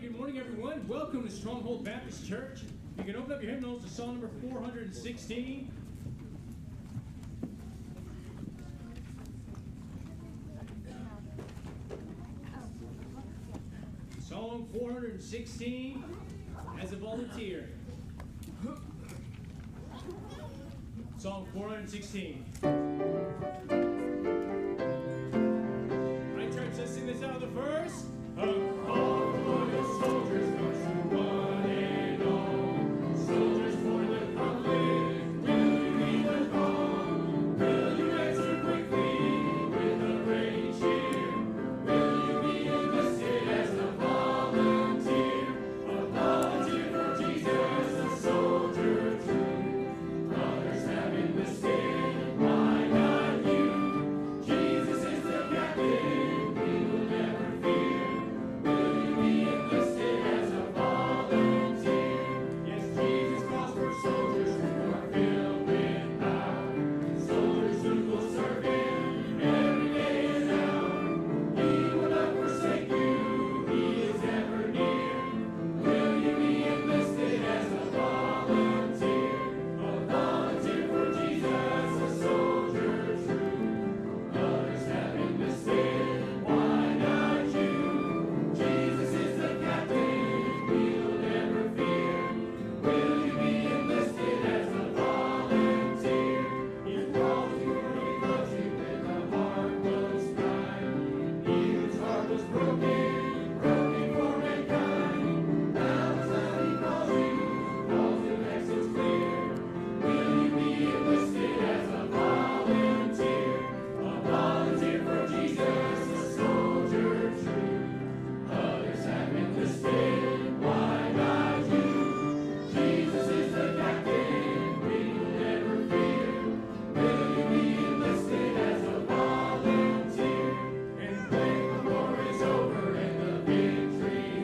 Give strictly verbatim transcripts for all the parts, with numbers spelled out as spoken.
good morning, everyone. Welcome to Stronghold Baptist Church. You can open up your hymnals to song number four hundred sixteen. Song four hundred sixteen, as a volunteer. Song four hundred sixteen. All right, church, let's sing this out of the verse. A call for the soldiers, marching one and all. Soldiers for the conflict, will you heed the call? Will you answer quickly with a ready cheer? Will you be enlisted as a volunteer? A volunteer for Jesus, a soldier true. Others have enlisted, why not you? Jesus is the captain, we will never fear. Will you be enlisted as a volunteer? Yes, Jesus calls for soldiers who are filled with power. Soldiers who will serve Him every day and hour. He will not forsake you, He is ever near. Will you be enlisted as a volunteer? A volunteer for Jesus, a soldier true. Others have enlisted, why not you? Jesus is the captain, we will never fear. Will you be enlisted as a volunteer? He calls you, He loves you with a heart most kind. He whose heart was broken, broken for mankind. Now the Son He calls you, calls the exits clear. Will you be enlisted as a volunteer? A volunteer for Jesus, a soldier true. Others have enlisted, why not you? Jesus is the captain, we will never fear. Will you be enlisted as a volunteer? And when the war is over and the victory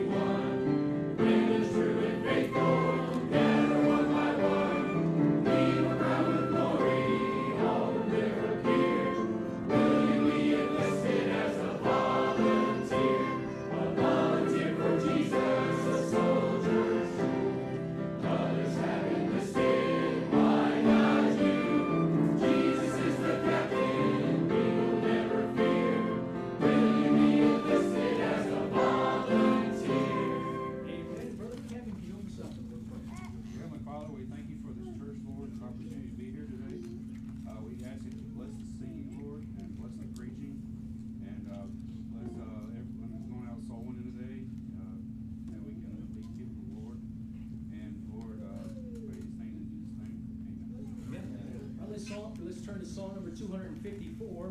won, when the true and faithful gather one by one, we will crown with glory, all will never appear. Will you be enlisted as a volunteer? A volunteer for Jesus, a soldier true. Others have enlisted, why not you? Jesus is the captain, we will never fear. Will you be enlisted as a volunteer? Amen. Brother Kevin, can you open us up? Heavenly Father, we thank you for this church, Lord, and the opportunity to be here today. Uh, we ask you to bless the singing, Lord, and bless the preaching, and uh, bless uh, everyone who's going out soul winning today, uh, that we can lead people to the Lord. And Lord, uh, pray these things in Jesus' name. Amen. Amen. All right, let's, song, let's turn to song number two hundred fifty-four.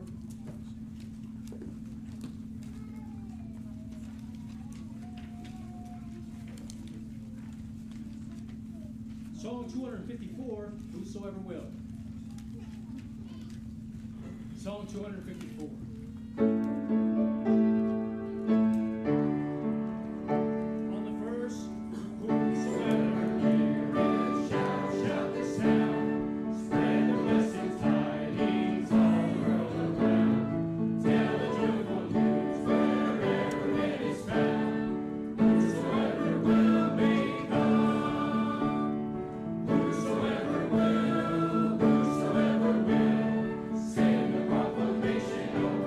Song two hundred fifty-four, Whosoever Will. Song two hundred fifty-four. On the verse, whosoever heareth shall shout the sound, spread the blessings, tidings all the world around. Tell the joyful news wherever it is found. Whosoever will may come. Whosoever will, whosoever will, send the proclamation over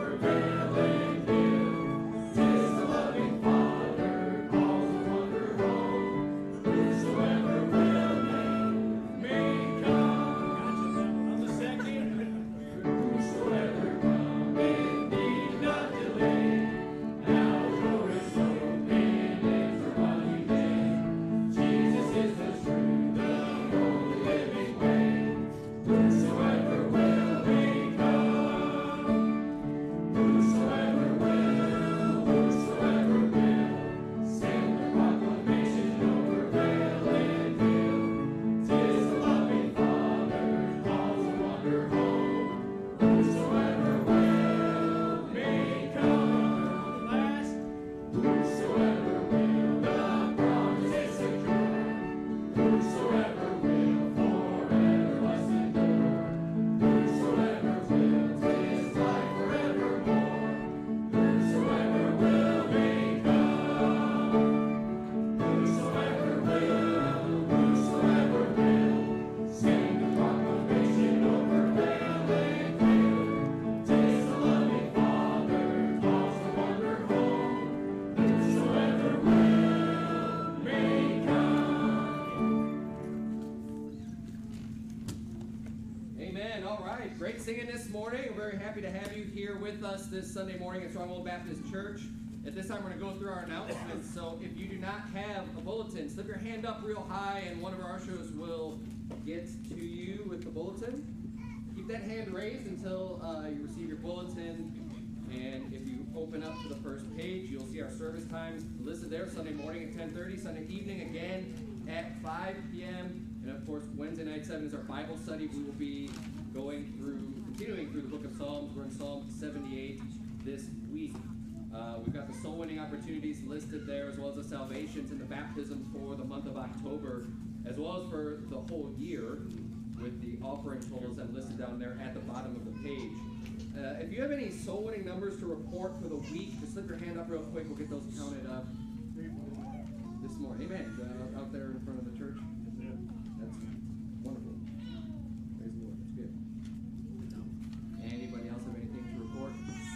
all right. Great singing this morning. We're very happy to have you here with us this Sunday morning at Stronghold Baptist Church. At this time, we're going to go through our announcements. So if you do not have a bulletin, slip your hand up real high, and one of our ushers will get to you with the bulletin. Keep that hand raised until uh, you receive your bulletin. And if you open up to the first page, you'll see our service times listed there. Sunday morning at ten thirty, Sunday evening again at five p.m., and of course, Wednesday night seven is our Bible study. We will be going through, continuing through the book of Psalms. We're in Psalm seventy-eight this week. Uh, we've got the soul winning opportunities listed there, as well as the salvations and the baptisms for the month of October, as well as for the whole year, with the offering totals that are listed down there at the bottom of the page. Uh, if you have any soul winning numbers to report for the week, just slip your hand up real quick. We'll get those counted up this morning. Amen. Uh, out there in front of the church. That's wonderful. Praise the Lord. That's good. Anybody else have anything to report?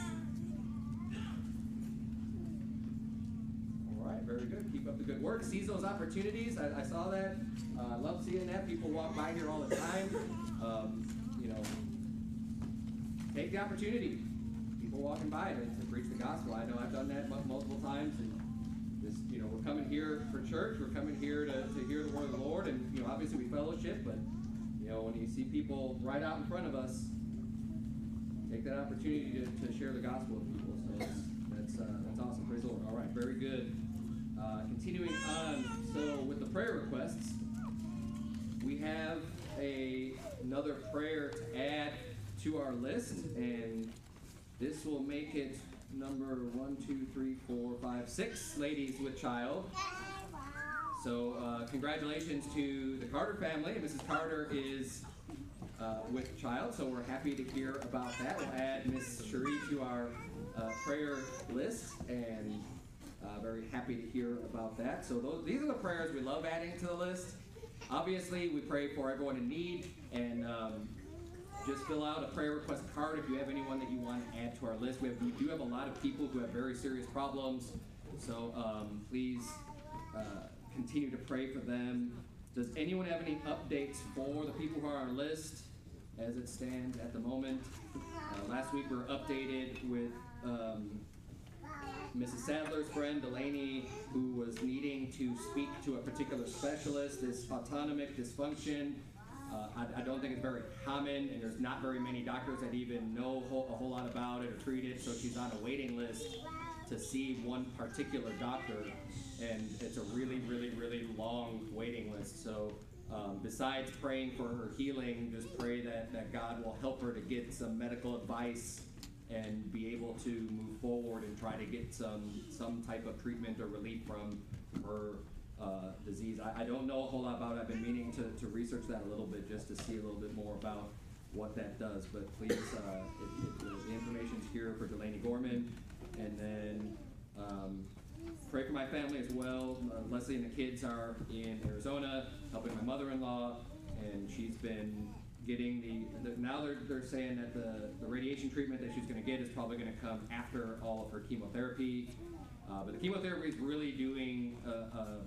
All right, very good. Keep up the good work. Seize those opportunities. I, I saw that. I uh, love seeing that. People walk by here all the time. Um, you know, take the opportunity. People walking by to, to preach the gospel. I know I've done that multiple times, and this, you know, we're coming here for church. We're coming here to, to hear the word of the Lord, and you know, obviously we fellowship. But you know, when you see people right out in front of us, take that opportunity to, to share the gospel with people. So that's that's, uh, that's awesome. Praise the Lord. All right, very good. Uh, continuing on. So with the prayer requests, we have a another prayer to add to our list, and this will make it number one, two, three, four, five, six ladies with child. So uh, congratulations to the Carter family. Missus Carter is uh, with child, so we're happy to hear about that. We'll add Miss Cherie to our uh, prayer list, and uh, very happy to hear about that. So those, these are the prayers we love adding to the list. Obviously, we pray for everyone in need, and um, just fill out a prayer request card if you have anyone that you want to add to our list. We, have, we do have a lot of people who have very serious problems, so um, please uh, continue to pray for them. Does anyone have any updates for the people who are on our list as it stands at the moment? Uh, last week we were updated with um, Missus Sadler's friend, Delaney, who was needing to speak to a particular specialist, this autonomic dysfunction. Uh, I, I don't think it's very common, and there's not very many doctors that even know a whole, a whole lot about it or treat it, so she's on a waiting list to see one particular doctor, and it's a really, really, really long waiting list. So um, besides praying for her healing, just pray that, that God will help her to get some medical advice and be able to move forward and try to get some, some type of treatment or relief from her Uh, disease. I, I don't know a whole lot about it. I've been meaning to, to research that a little bit just to see a little bit more about what that does. But please, uh, it, it, the information's here for Delaney Gorman. And then um, pray for my family as well. Uh, Leslie and the kids are in Arizona helping my mother-in-law, and she's been getting the, the now they're, they're saying that the, the radiation treatment that she's going to get is probably going to come after all of her chemotherapy. Uh, but the chemotherapy is really doing, uh, um,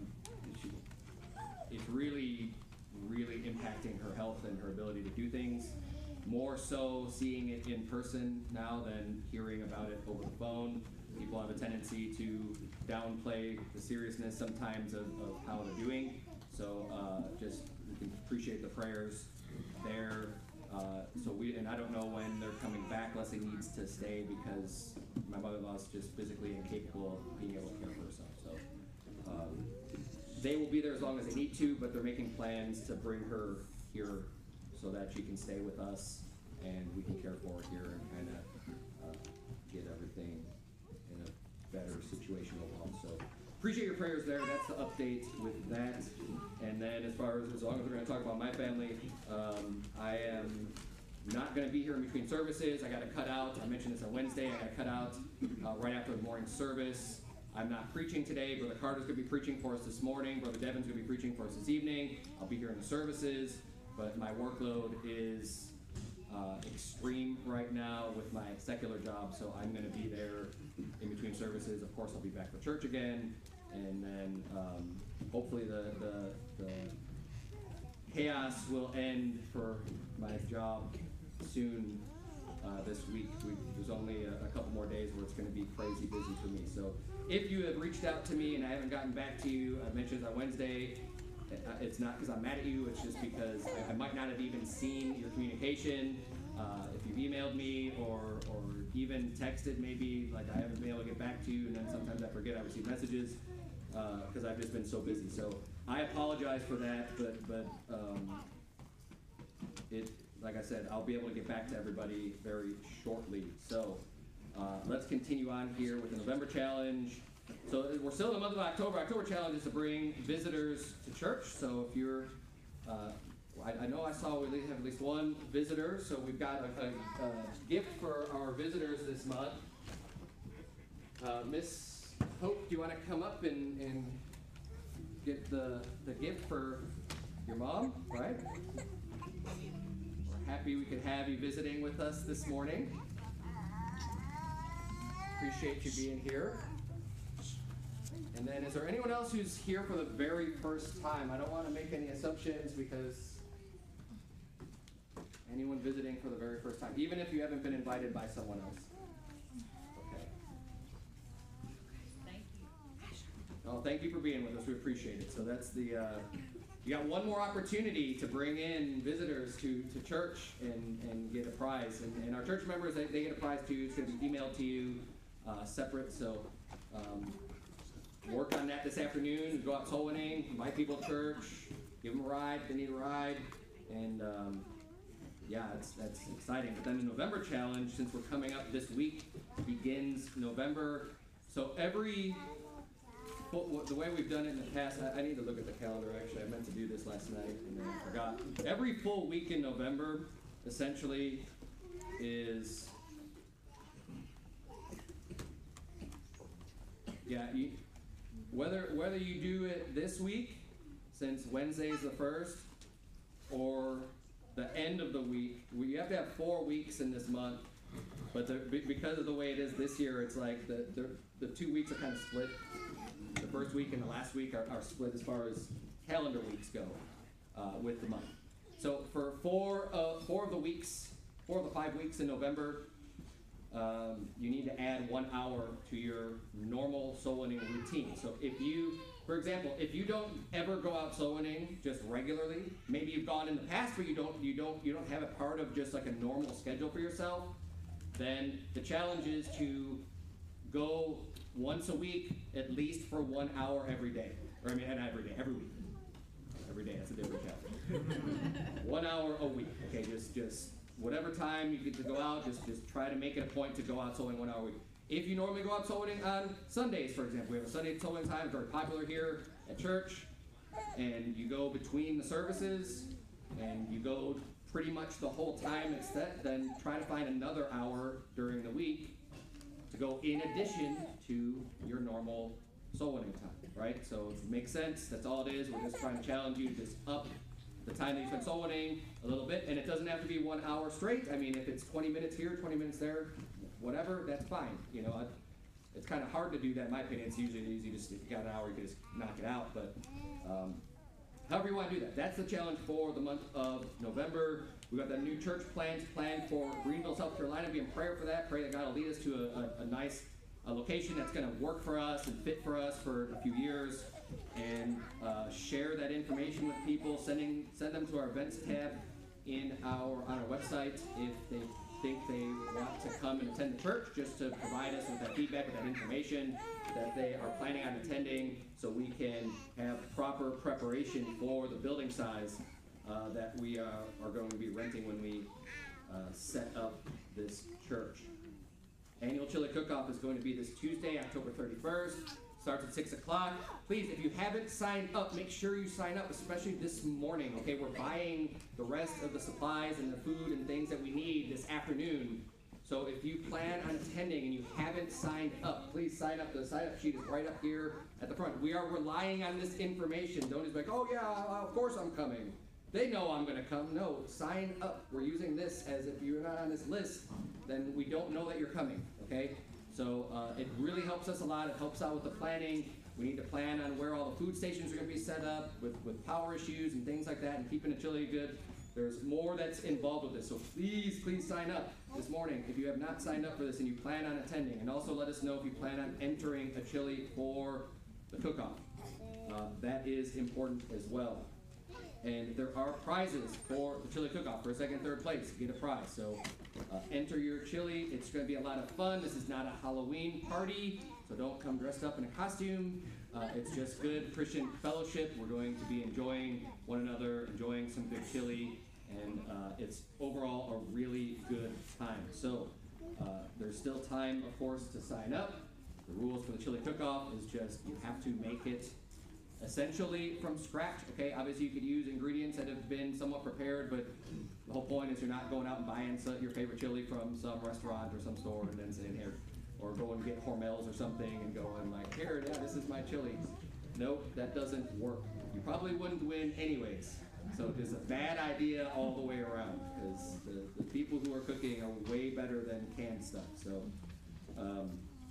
it's really, really impacting her health and her ability to do things. More so seeing it in person now than hearing about it over the phone. People have a tendency to downplay the seriousness sometimes of, of how they're doing. So uh, just we can appreciate the prayers there. Uh, so we, and I don't know when they're coming back. Leslie needs to stay because my mother-in-law is just physically incapable of being able to care for herself. So um, they will be there as long as they need to, but they're making plans to bring her here so that she can stay with us and we can care for her here and kind of uh, get everything in a better situation overall. So appreciate your prayers there. That's the update with that. And then as far as, as long as we're going to talk about my family, um, I am not going to be here in between services. I got to cut out. I mentioned this on Wednesday. I got to cut out uh, right after the morning service. I'm not preaching today. Brother Carter's going to be preaching for us this morning. Brother Devin's going to be preaching for us this evening. I'll be here in the services, but my workload is uh, extreme right now with my secular job, so I'm going to be there in between services. Of course, I'll be back for church again, and then um, hopefully the, the, the chaos will end for my job soon uh, this week. We, there's only a, a couple more days where it's going to be crazy busy for me. So if you have reached out to me and I haven't gotten back to you, I mentioned on Wednesday, it's not because I'm mad at you, it's just because I, I might not have even seen your communication. Uh, if you've emailed me or, or even texted maybe, like I haven't been able to get back to you, and then sometimes I forget I receive messages because uh, I've just been so busy. So I apologize for that, but, but um, it, like I said, I'll be able to get back to everybody very shortly. So uh, let's continue on here with the November challenge. So we're still in the month of October. October challenge is to bring visitors to church. So if you're, uh, I, I know I saw we have at least one visitor. So we've got a, a, a gift for our visitors this month. Uh, Miss Hope, do you want to come up and, and get the, the gift for your mom, right? We're happy we could have you visiting with us this morning. Appreciate you being here. And then, is there anyone else who's here for the very first time? I don't want to make any assumptions because anyone visiting for the very first time, even if you haven't been invited by someone else. Okay. Thank you. Well, thank you for being with us. We appreciate it. So that's the, uh, you got one more opportunity to bring in visitors to, to church and, and get a prize. And, and our church members, they, they get a prize too. It's going to be emailed to you uh, separate. So um, work on that this afternoon. Go out soul winning, invite people to church, give them a ride if they need a ride. And um, yeah, it's, that's exciting. But then the November challenge, since we're coming up this week, begins November. So every, the way we've done it in the past, I, I need to look at the calendar actually. I meant to do this last night and then I forgot. Every full week in November, essentially, is, yeah, you, whether, whether you do it this week, since Wednesday's the first, or the end of the week. We have to have four weeks in this month, but the, because of the way it is this year, it's like the, the, the two weeks are kind of split. The first week and the last week are, are split as far as calendar weeks go uh, with the month. So for four, uh, four of the weeks, four of the five weeks in November, um, you need to add one hour to your normal soul winning routine. So if you, for example, if you don't ever go out soul winning just regularly, maybe you've gone in the past, but you don't, you don't, you don't have it part of just like a normal schedule for yourself, then the challenge is to go once a week, at least for one hour every day. Or I mean, not every day, every week. Every day, that's a different challenge. One hour a week, okay, just, just whatever time you get to go out, just, just try to make it a point to go out soul winning one hour a week. If you normally go out soul winning on Sundays, for example, we have a Sunday soul winning time, it's very popular here at church, and you go between the services, and you go pretty much the whole time it's set, then try to find another hour during the week to go in addition to your normal soul winning time, right? So it makes sense, that's all it is. We're just trying to challenge you to just up the time that you spend soul winning a little bit, and it doesn't have to be one hour straight. I mean, if it's twenty minutes here, twenty minutes there, whatever, that's fine. You know, I, it's kind of hard to do that in my opinion. It's usually easy, just if you got an hour, you can just knock it out, but um, however you want to do that. That's the challenge for the month of November. We've got the new church plans planned for Greenville, South Carolina. Be in prayer for that. Pray that God will lead us to a, a, a nice a location that's going to work for us and fit for us for a few years. And uh, share that information with people. Sending send them to our events tab in our on our website if they think they want to come and attend the church, just to provide us with that feedback, with that information that they are planning on attending, so we can have proper preparation for the building size uh, that we uh, are going to be renting when we uh, set up this church. Annual Chili Cook-Off is going to be this Tuesday, October thirty-first. Starts at six o'clock. Please, if you haven't signed up, make sure you sign up, especially this morning, okay? We're buying the rest of the supplies and the food and things that we need this afternoon. So if you plan on attending and you haven't signed up, please sign up. The sign-up sheet is right up here at the front. We are relying on this information. Don't just be like, oh yeah, of course I'm coming. They know I'm gonna come. No, sign up. We're using this as if you're not on this list, then we don't know that you're coming, okay? So uh, it really helps us a lot. It helps out with the planning. We need to plan on where all the food stations are going to be set up with, with power issues and things like that, and keeping the chili good There's more that's involved with this, so please, please sign up this morning if you have not signed up for this and you plan on attending. And also let us know if you plan on entering a chili for the cook-off. Uh, that is important as well. And there are prizes for the chili cook-off. For a second, third place, get a prize. So uh, enter your chili. It's going to be a lot of fun. This is not a Halloween party, so don't come dressed up in a costume. Uh, it's just good Christian fellowship. We're going to be enjoying one another, enjoying some good chili, and uh, it's overall a really good time. So uh, there's still time, of course, to sign up. The rules for the chili cook-off is just you have to make it essentially from scratch, okay? Obviously you could use ingredients that have been somewhat prepared, but the whole point is you're not going out and buying some, your favorite chili from some restaurant or some store and then saying here, or go and get Hormel's or something and going like, here, yeah, this is my chili. Nope, that doesn't work. You probably wouldn't win anyways. So it's a bad idea all the way around, because the, the people who are cooking are way better than canned stuff. So, um,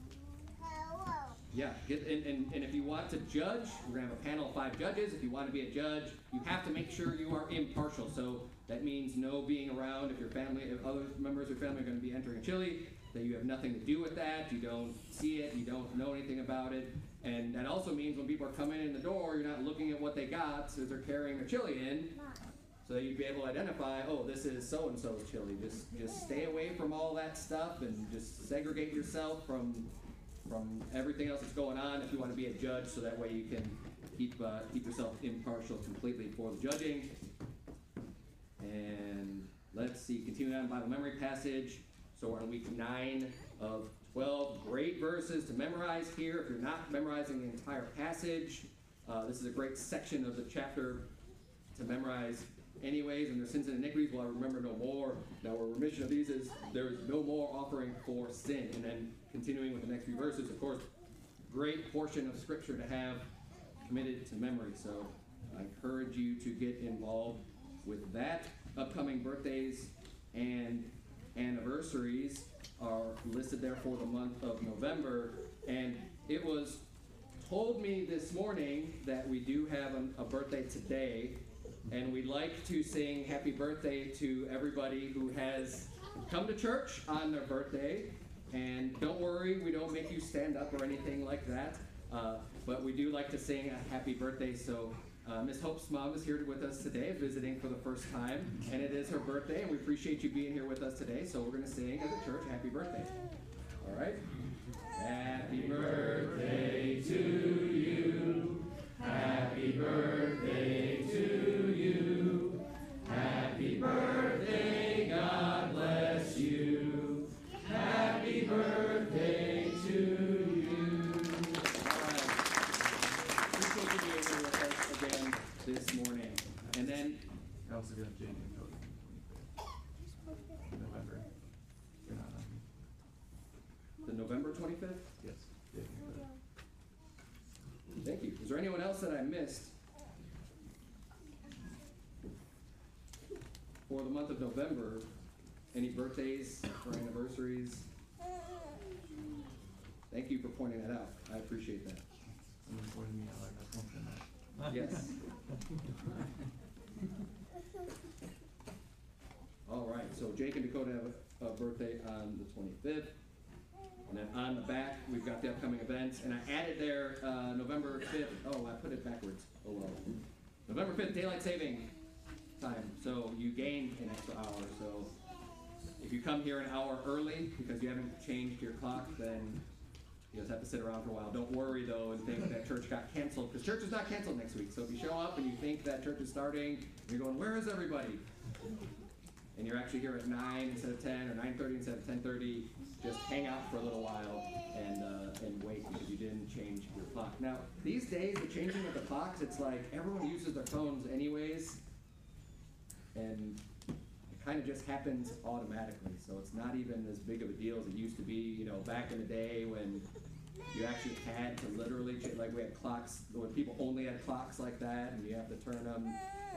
yeah, get, and, and, and if you want to judge, we're going to have a panel of five judges. If you want to be a judge, you have to make sure you are impartial. So that means no being around if your family, if other members of your family are going to be entering a chili, that you have nothing to do with that, you don't see it, you don't know anything about it. And that also means when people are coming in the door, you're not looking at what they got as they're carrying their chili in, so that you'd be able to identify, oh, this is so-and-so's chili. Just just stay away from all that stuff and just segregate yourself from from everything else that's going on if you want to be a judge, so that way you can keep uh, keep yourself impartial completely for the judging. And let's see, continuing on Bible memory passage. So we're on week nine of twelve. Great verses to memorize here. If you're not memorizing the entire passage, uh, this is a great section of the chapter to memorize anyways. And their sins and iniquities will I remember no more. Now our remission of these is there is no more offering for sin. And then continuing with the next few verses, of course, great portion of scripture to have committed to memory. So I encourage you to get involved with that. Upcoming birthdays and anniversaries are listed there for the month of November, and it was told me this morning that we do have a, a birthday today, and we'd like to sing happy birthday to everybody who has come to church on their birthday. And don't worry, we don't make you stand up or anything like that, uh, but we do like to sing a happy birthday. So Uh, Miss Hope's mom is here with us today, visiting for the first time, and it is her birthday, and we appreciate you being here with us today, so we're going to sing as a church, happy birthday. All right? Happy birthday to you. Happy birthday to you. Happy birthday, God bless you. Happy birthday to you. All right. Appreciate you being here with us again this morning. And then I also got Jake and Cody. November. You're not on. the November twenty-fifth? Yes, Jake and Cody. Thank you. Is there anyone else that I missed for the month of November? Any birthdays or anniversaries? Thank you for pointing that out. I appreciate that. Someone pointed me out like that's one thing. Yes. All right, so Jake and Dakota have a, a birthday on the twenty-fifth. And then on the back, we've got the upcoming events. And I added there uh, November fifth. Oh, I put it backwards. Oh, well. November fifth, daylight saving time. So you gain an extra hour. So if you come here an hour early because you haven't changed your clock, then you just have to sit around for a while. Don't worry, though, and think that church got canceled, because church is not canceled next week. So if you show up and you think that church is starting, and you're going, where is everybody? And you're actually here at nine instead of ten, or nine thirty instead of ten thirty, just hang out for a little while and uh, and wait, because you didn't change your clock. Now, these days, the changing of the clocks, it's like everyone uses their phones anyways, and it kind of just happens automatically. So it's not even as big of a deal as it used to be, you know, back in the day when you actually had to literally, ch- like we had clocks, when people only had clocks like that, and you have to turn them.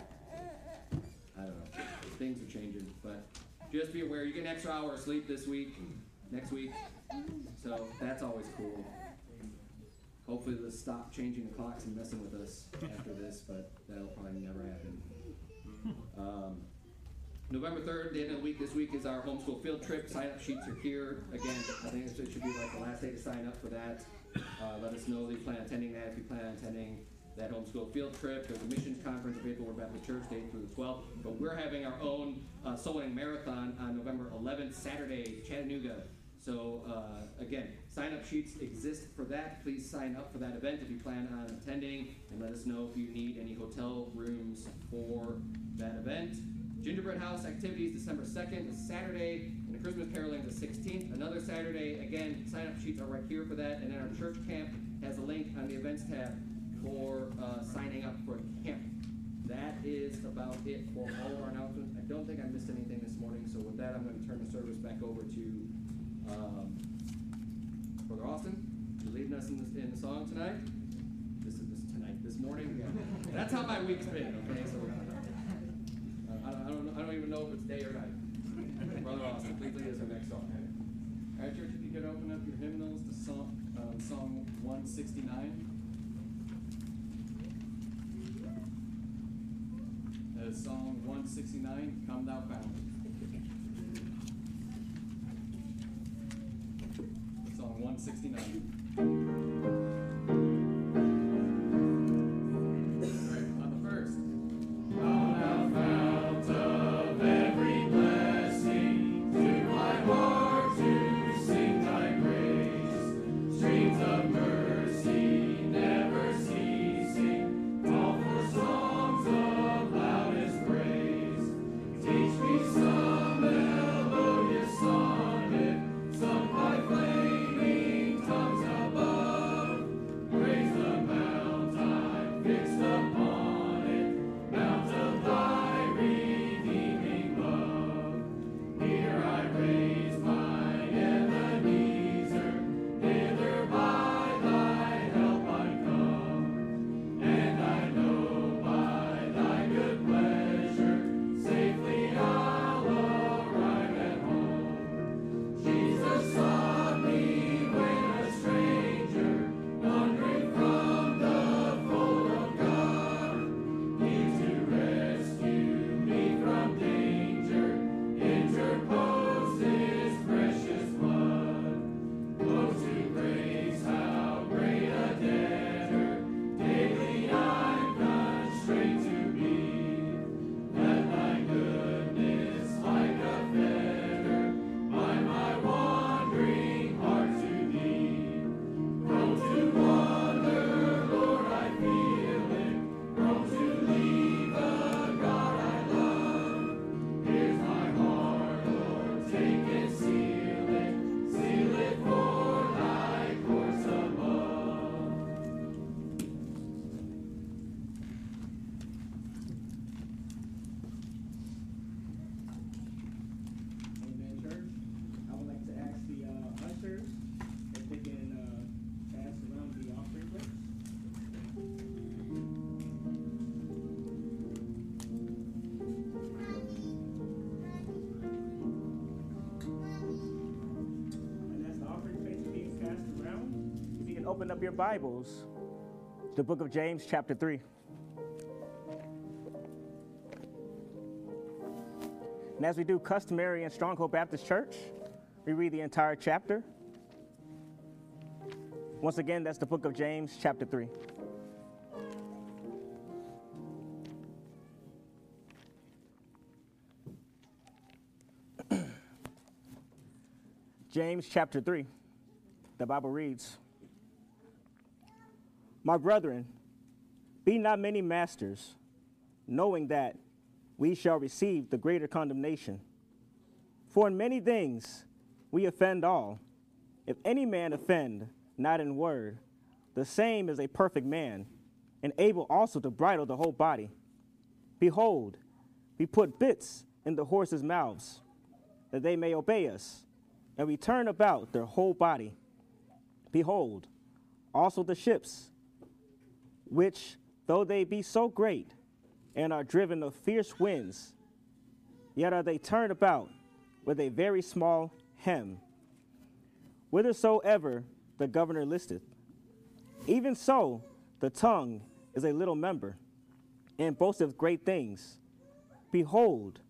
I don't know. Things are changing, but just be aware. You get an extra hour of sleep this week, next week, so that's always cool. Hopefully they'll stop changing the clocks and messing with us after this, but that'll probably never happen. Um, November third, the end of the week, this week is our homeschool field trip. Sign-up sheets are here. Again, I think it should be like the last day to sign up for that. Uh, let us know that you plan on attending that, if you plan on attending that homeschool field trip. There's a missions conference available at Baptist Church, date through the twelfth. But we're having our own uh, soul winning marathon on November eleventh, Saturday, Chattanooga. So, uh, again, sign-up sheets exist for that. Please sign up for that event if you plan on attending, and let us know if you need any hotel rooms for that event. Gingerbread House activities December second, is Saturday, and the Christmas caroling the sixteenth, another Saturday. Again, sign-up sheets are right here for that, and then our church camp has a link on the events tab for uh, signing up for camp. That is about it for all of our announcements. I don't think I missed anything this morning, so with that, I'm going to turn the service back over to um, Brother Austin. You're leading us in, this, in the song tonight. This is this tonight, this morning. Yeah. That's how my week's been. Okay, so uh, I, don't, I don't, I don't even know if it's day or night. Brother Austin, please lead us in the next song. All right, church, if you could open up your hymnals to song, um, song one sixty-nine. That is song one sixty-nine, Come Thou Fount. Song one sixty-nine. All right, on the first. Come thou fount of every blessing, to my heart to sing thy grace. Streams of mercy never ceasing, call for songs of loudest praise. Teach me some melodious sonnet, sung by flaming tongues above. Praise the mount I'm fixed upon it, mount of thy redeeming love. Here I raise my Ebenezer, hither by thy help I come. And I know by thy good pleasure, safely I'll arrive at home. Jesus sought me when a stranger, wandering from the fold of God. He to rescue me from danger, interposed his precious blood. Oh, to grace, how great a debtor daily I'm constrained to be. Let thy goodness, like a fetter, bind my wandering heart to thee. Prone to wander, Lord, I feel it, prone to leave the God I love. Here's my heart, Lord, take it, seal it, seal it for thy course above. Amen, church. I would like to ask the uh, ushers if they can uh, pass around the offering plate. And as the offering plate is being passed around, if you can open up your Bibles, the book of James, chapter three. And as we do customary in Stronghold Baptist Church, we read the entire chapter. Once again, that's the book of James, chapter three. James, chapter three. The Bible reads, My brethren, be not many masters, knowing that we shall receive the greater condemnation. For in many things we offend all. If any man offend not in word, the same is a perfect man, and able also to bridle the whole body. Behold, we put bits in the horses' mouths, that they may obey us, and we turn about their whole body. Behold, also the ships, which, though they be so great, and are driven of fierce winds, yet are they turned about with a very small hem, whithersoever the governor listeth. Even so, the tongue is a little member, and boasteth great things. Behold,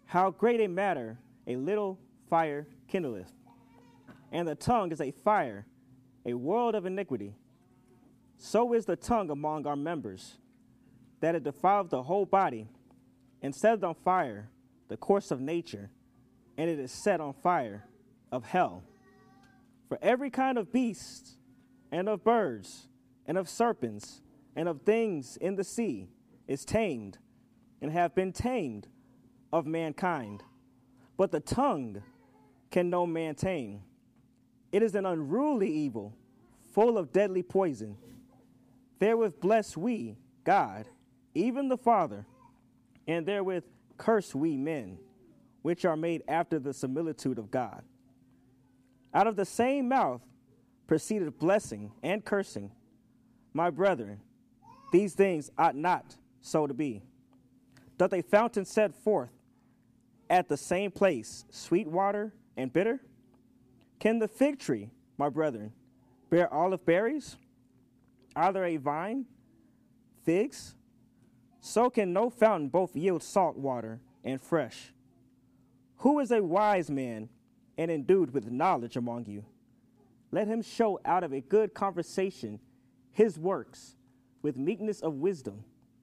How great a matter a little fire kindleth. And the tongue is a fire, a world of iniquity. So is the tongue among our members, that it defileth the whole body, and setteth on fire the course of nature, and it is set on fire of hell. For every kind of beasts, and of birds, and of serpents, and of things in the sea is tamed, and have been tamed of mankind. But the tongue can no man tame. It is an unruly evil, full of deadly poison. Therewith bless we God, even the Father, and therewith curse we men, which are made after the similitude of God. Out of the same mouth proceeded blessing and cursing. My brethren, these things ought not so to be. Doth a fountain set forth at the same place sweet water and bitter? Can the fig tree, my brethren, bear olive berries? Are there a vine, figs? So can no fountain both yield salt water and fresh. Who is a wise man and endued with knowledge among you? Let him show out of a good conversation his works with meekness of wisdom.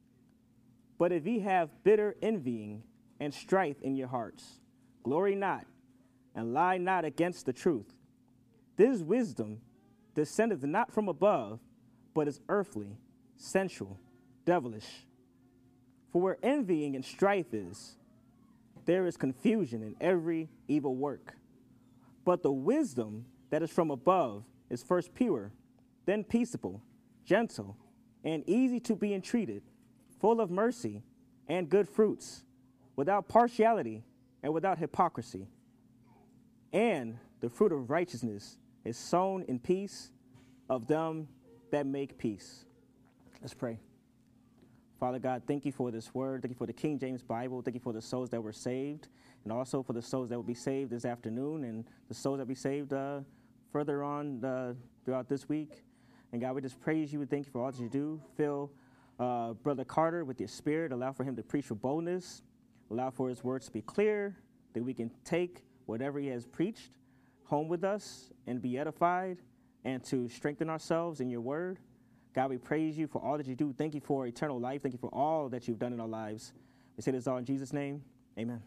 But if ye have bitter envying and strife in your hearts, glory not, and lie not against the truth. This wisdom descendeth not from above, but is earthly, sensual, devilish. For where envying and strife is, there is confusion in every evil work. But the wisdom that is from above is first pure, then peaceable, gentle, and easy to be entreated, full of mercy and good fruits, without partiality and without hypocrisy. And the fruit of righteousness is sown in peace of them that make peace. Let's pray. Father God, thank you for this word. Thank you for the King James Bible. Thank you for the souls that were saved, and also for the souls that will be saved this afternoon, and the souls that will be saved uh, further on uh, throughout this week. And God, we just praise you and thank you for all that you do. Fill uh, Brother Carter with your spirit. Allow for him to preach with boldness. Allow for his words to be clear, that we can take whatever he has preached home with us and be edified and to strengthen ourselves in your word. God, we praise you for all that you do. Thank you for eternal life. Thank you for all that you've done in our lives. We say this all in Jesus' name. Amen.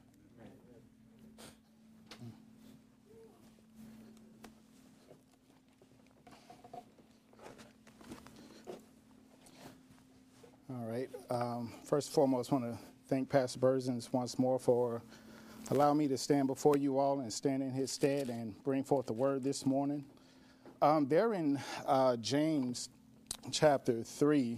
All right. Um, first and foremost, I want to thank Pastor Burzins once more for allowing me to stand before you all and stand in his stead and bring forth the word this morning. Um, there in uh, James chapter three,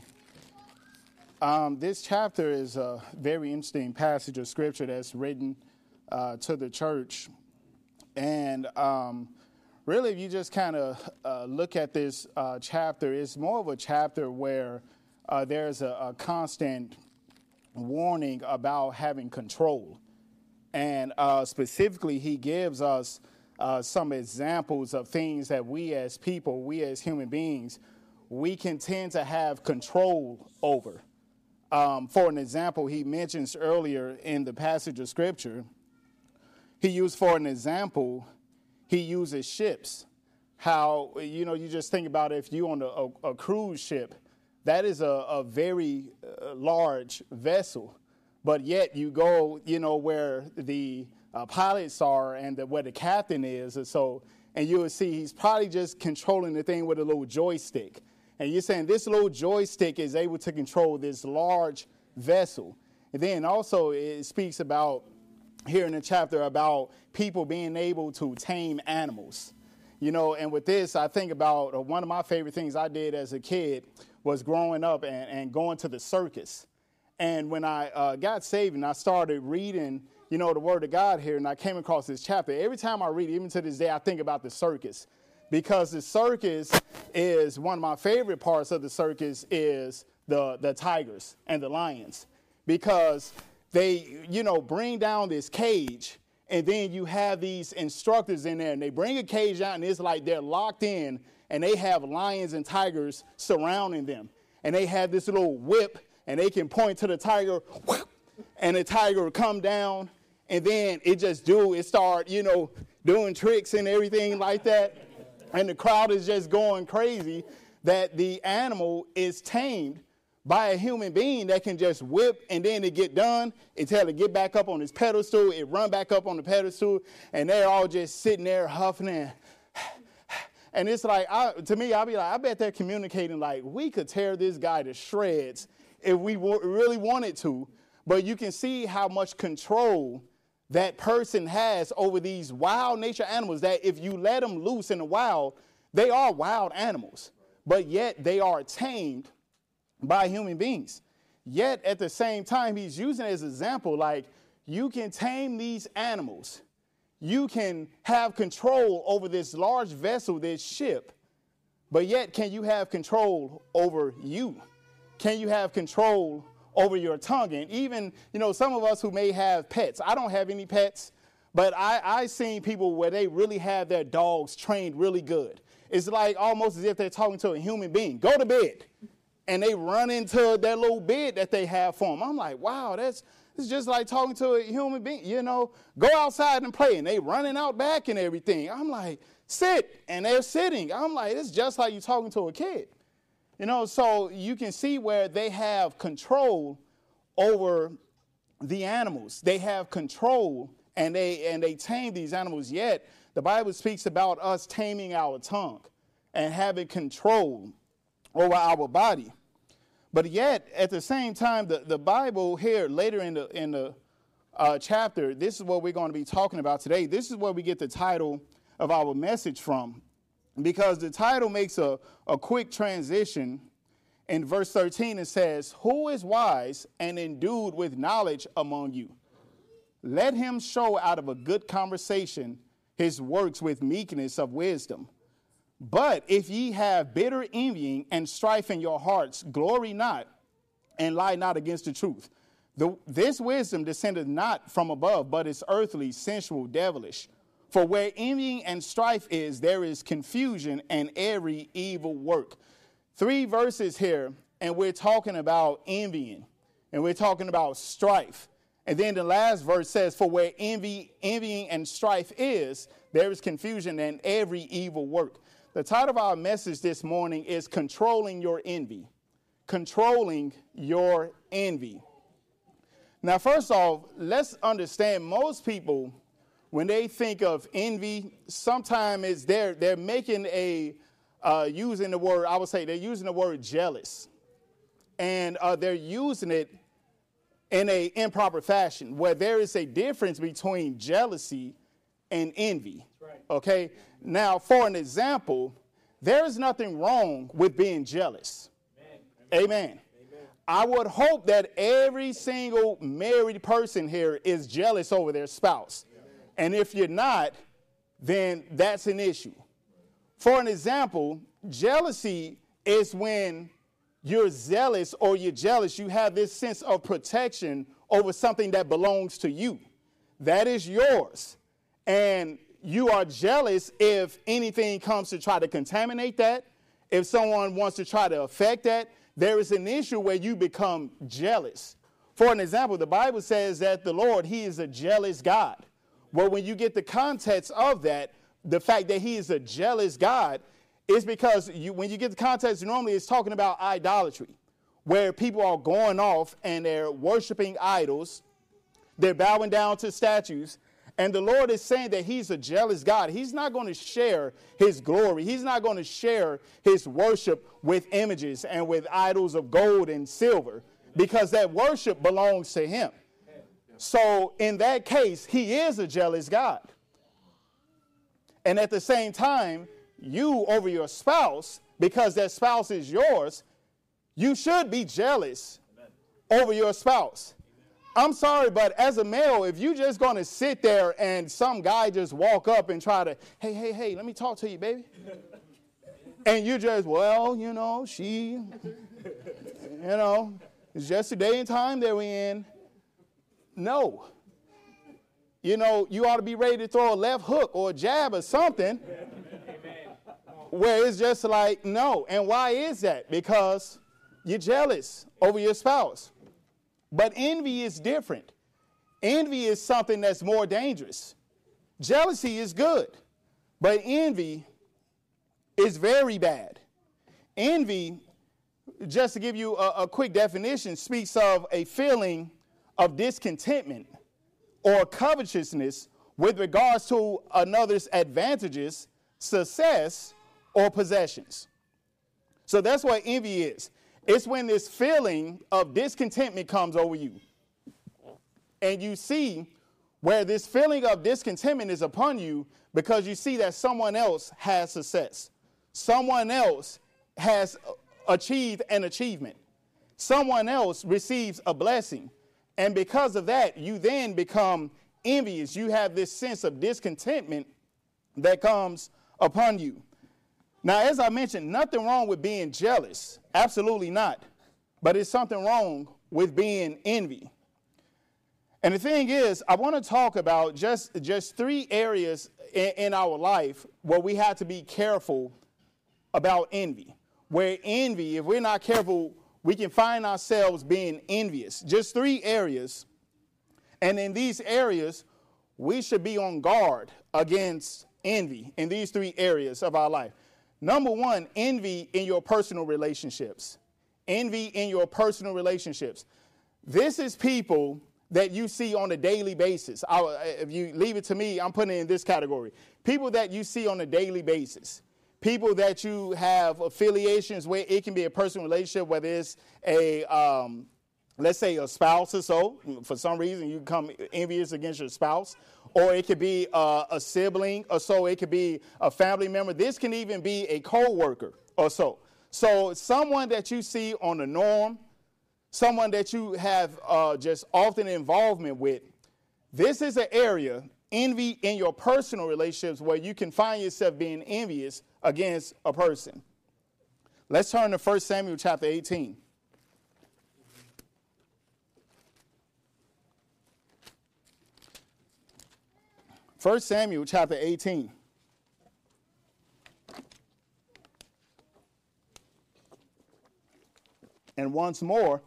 um, this chapter is a very interesting passage of scripture that's written uh, to the church. And um, really, if you just kind of uh, look at this uh, chapter, it's more of a chapter where uh, there's a, a constant warning about having control. And uh, specifically, he gives us uh, some examples of things that we as people, we as human beings, we can tend to have control over. Um, for an example, he mentions earlier in the passage of Scripture, he used for an example, he uses ships. How, you know, you just think about if you're on a, a, a cruise ship, that is a, a very uh, large vessel. But yet you go, you know, where the uh, pilots are and the, where the captain is. And so, and you will see he's probably just controlling the thing with a little joystick. And you're saying this little joystick is able to control this large vessel. And then also it speaks about here in the chapter about people being able to tame animals. You know, and with this, I think about uh, one of my favorite things I did as a kid was growing up and, and going to the circus. And when I uh, got saved and I started reading, you know, the Word of God here, and I came across this chapter, every time I read it, even to this day, I think about the circus. Because the circus is, one of my favorite parts of the circus is the, the tigers and the lions. Because they, you know, bring down this cage, and then you have these instructors in there, and they bring a cage out, and it's like they're locked in, and they have lions and tigers surrounding them. And they have this little whip, and they can point to the tiger, and the tiger will come down, and then it just do, it start, you know, doing tricks and everything like that. And the crowd is just going crazy that the animal is tamed by a human being that can just whip, and then it get done, it tell it get back up on his pedestal, it run back up on the pedestal, and they're all just sitting there huffing and and it's like, I, to me, I'll be like, I bet they're communicating like, we could tear this guy to shreds if we w- really wanted to, but you can see how much control that person has over these wild nature animals that if you let them loose in the wild, they are wild animals, but yet they are tamed by human beings. Yet at the same time, he's using it as an example, like you can tame these animals. You can have control over this large vessel, this ship, but yet can you have control over you? Can you have control over your tongue? And even, you know, some of us who may have pets, I don't have any pets, but I, I've seen people where they really have their dogs trained really good. It's like almost as if they're talking to a human being. Go to bed. And they run into their little bed that they have for them. I'm like, wow, that's it's just like talking to a human being. You know, go outside and play. And they running out back and everything. I'm like, sit. And they're sitting. I'm like, it's just like you talking to a kid. You know, so you can see where they have control over the animals. They have control and they and they tame these animals. Yet the Bible speaks about us taming our tongue and having control over our body. But yet, at the same time, the, the Bible here, later in the in the uh, chapter, this is what we're going to be talking about today. This is where we get the title of our message from, because the title makes a, a quick transition. In verse thirteen, it says, "Who is wise and endued with knowledge among you? Let him show out of a good conversation his works with meekness of wisdom. But if ye have bitter envying and strife in your hearts, glory not, and lie not against the truth. The, this wisdom descendeth not from above, but is earthly, sensual, devilish. For where envying and strife is, there is confusion and every evil work." Three verses here, and we're talking about envying, and we're talking about strife. And then the last verse says, "For where envy, envying and strife is, there is confusion and every evil work." The title of our message this morning is Controlling Your Envy. Controlling Your Envy. Now, first off, let's understand most people, when they think of envy, sometimes it's they're, they're making a, uh, using the word, I would say they're using the word jealous. And uh, they're using it in a improper fashion, where there is a difference between jealousy and envy. Right. Okay? Now, for an example, there is nothing wrong with being jealous. Amen. Amen. Amen. I would hope that every single married person here is jealous over their spouse. Amen. And if you're not, then that's an issue. For an example, jealousy is when you're zealous or you're jealous. You have this sense of protection over something that belongs to you. That is yours. And you are jealous if anything comes to try to contaminate that. If someone wants to try to affect that, there is an issue where you become jealous. For an example, the Bible says that the Lord, he is a jealous God. Well, when you get the context of that, the fact that he is a jealous God is because you, when you get the context, normally it's talking about idolatry, where people are going off and they're worshiping idols. They're bowing down to statues. And the Lord is saying that he's a jealous God. He's not going to share his glory. He's not going to share his worship with images and with idols of gold and silver, because that worship belongs to him. So in that case, he is a jealous God. And at the same time, you over your spouse, because that spouse is yours, you should be jealous over your spouse. I'm sorry, but as a male, if you just going to sit there and some guy just walk up and try to, hey, hey, hey, let me talk to you, baby. And you just, well, you know, she, you know, it's just a day and time that we're in. No. You know, you ought to be ready to throw a left hook or a jab or something. Where it's just like, no. And why is that? Because you're jealous over your spouse. But envy is different. Envy is something that's more dangerous. Jealousy is good, but envy is very bad. Envy, just to give you a, a quick definition, speaks of a feeling of discontentment or covetousness with regards to another's advantages, success, or possessions. So that's what envy is. It's when this feeling of discontentment comes over you. And you see where this feeling of discontentment is upon you because you see that someone else has success. Someone else has achieved an achievement. Someone else receives a blessing. And because of that, you then become envious. You have this sense of discontentment that comes upon you. Now, as I mentioned, nothing wrong with being jealous. Absolutely not. But it's something wrong with being envy. And the thing is, I want to talk about just, just three areas in, in our life where we have to be careful about envy. Where envy, if we're not careful, we can find ourselves being envious. Just three areas. And in these areas, we should be on guard against envy in these three areas of our life. Number one, envy in your personal relationships. Envy in your personal relationships. This is people that you see on a daily basis. I, if you leave it to me, I'm putting it in this category. People that you see on a daily basis. People that you have affiliations with. It can be a personal relationship, whether it's a, um, let's say, a spouse or so. For some reason, you become envious against your spouse. Or it could be uh, a sibling or so. It could be a family member. This can even be a co-worker or so. So someone that you see on the norm, someone that you have uh, just often involvement with, this is an area, envy in your personal relationships, where you can find yourself being envious against a person. Let's turn to First Samuel chapter eighteen. First Samuel chapter eighteen. And once more,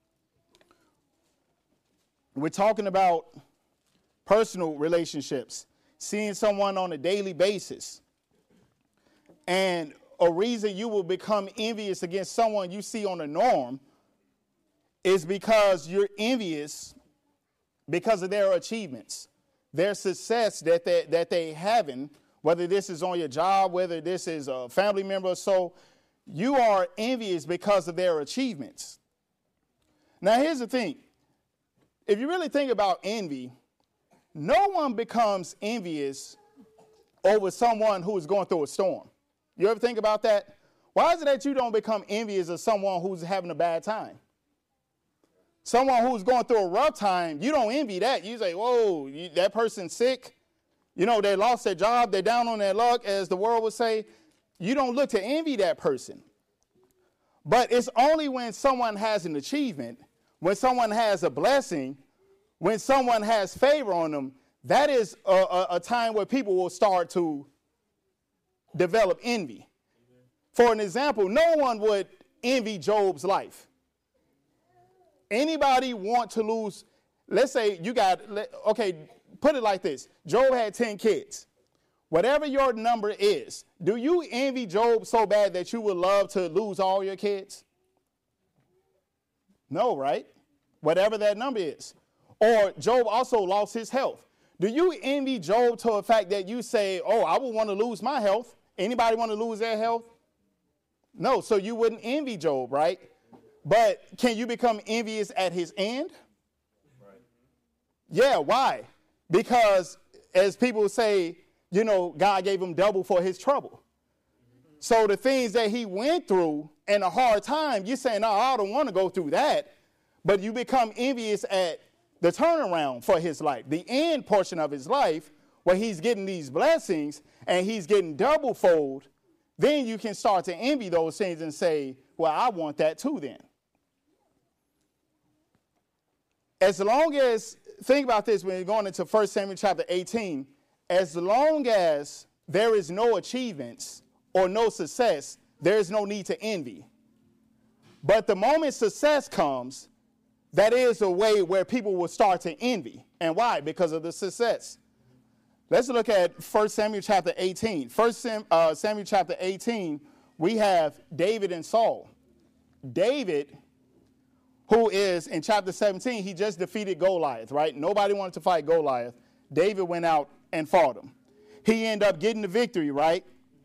we're talking about personal relationships, seeing someone on a daily basis. And a reason you will become envious against someone you see on the norm is because you're envious because of their achievements, their success that they, that they having, whether this is on your job, whether this is a family member or so. You are envious because of their achievements. Now, here's the thing. If you really think about envy, no one becomes envious over someone who is going through a storm. You ever think about that? Why is it that you don't become envious of someone who's having a bad time? Someone who's going through a rough time, you don't envy that. You say, whoa, you, that person's sick. You know, they lost their job. They're down on their luck, as the world would say. You don't look to envy that person. But it's only when someone has an achievement, when someone has a blessing, when someone has favor on them, that is a, a, a time where people will start to develop envy. For an example, no one would envy Job's life. Anybody want to lose, let's say you got, okay, put it like this. Job had ten kids. Whatever your number is, do you envy Job so bad that you would love to lose all your kids? No, right? Whatever that number is. Or Job also lost his health. Do you envy Job to the fact that you say, oh, I would want to lose my health? Anybody want to lose their health? No, so you wouldn't envy Job, right? But can you become envious at his end? Right. Yeah, why? Because as people say, you know, God gave him double for his trouble. So the things that he went through in a hard time, you're saying, no, I don't want to go through that. But you become envious at the turnaround for his life, the end portion of his life, where he's getting these blessings and he's getting double fold. Then you can start to envy those things and say, well, I want that too then. As long as, think about this when you're going into First Samuel chapter eighteen, as long as there is no achievements or no success, there is no need to envy. But the moment success comes, that is a way where people will start to envy. And why? Because of the success. Let's look at First Samuel chapter eighteen. First Sam, uh, Samuel chapter eighteen, we have David and Saul. David, who is in chapter seventeen, he just defeated Goliath, right? Nobody wanted to fight Goliath. David went out and fought him. He ended up getting the victory, right?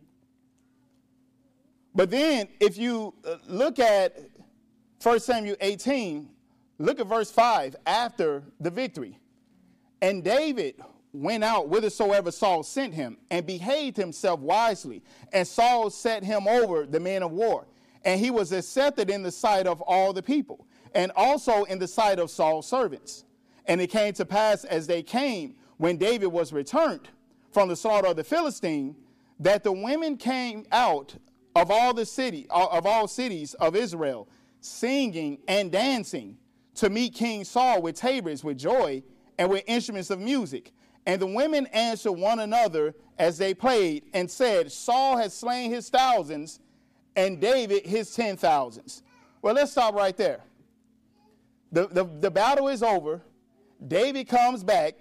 But then if you look at First Samuel eighteen, look at verse five after the victory. And David went out whithersoever Saul sent him, and behaved himself wisely. And Saul set him over the men of war. And he was accepted in the sight of all the people, and also in the sight of Saul's servants. And it came to pass, as they came, when David was returned from the slaughter of the Philistine, that the women came out of all the city, of all cities of Israel, singing and dancing, to meet King Saul with tabors, with joy, and with instruments of music. And the women answered one another as they played, and said, Saul has slain his thousands, and David his ten thousands. Well, let's stop right there. The, the, the battle is over. David comes back,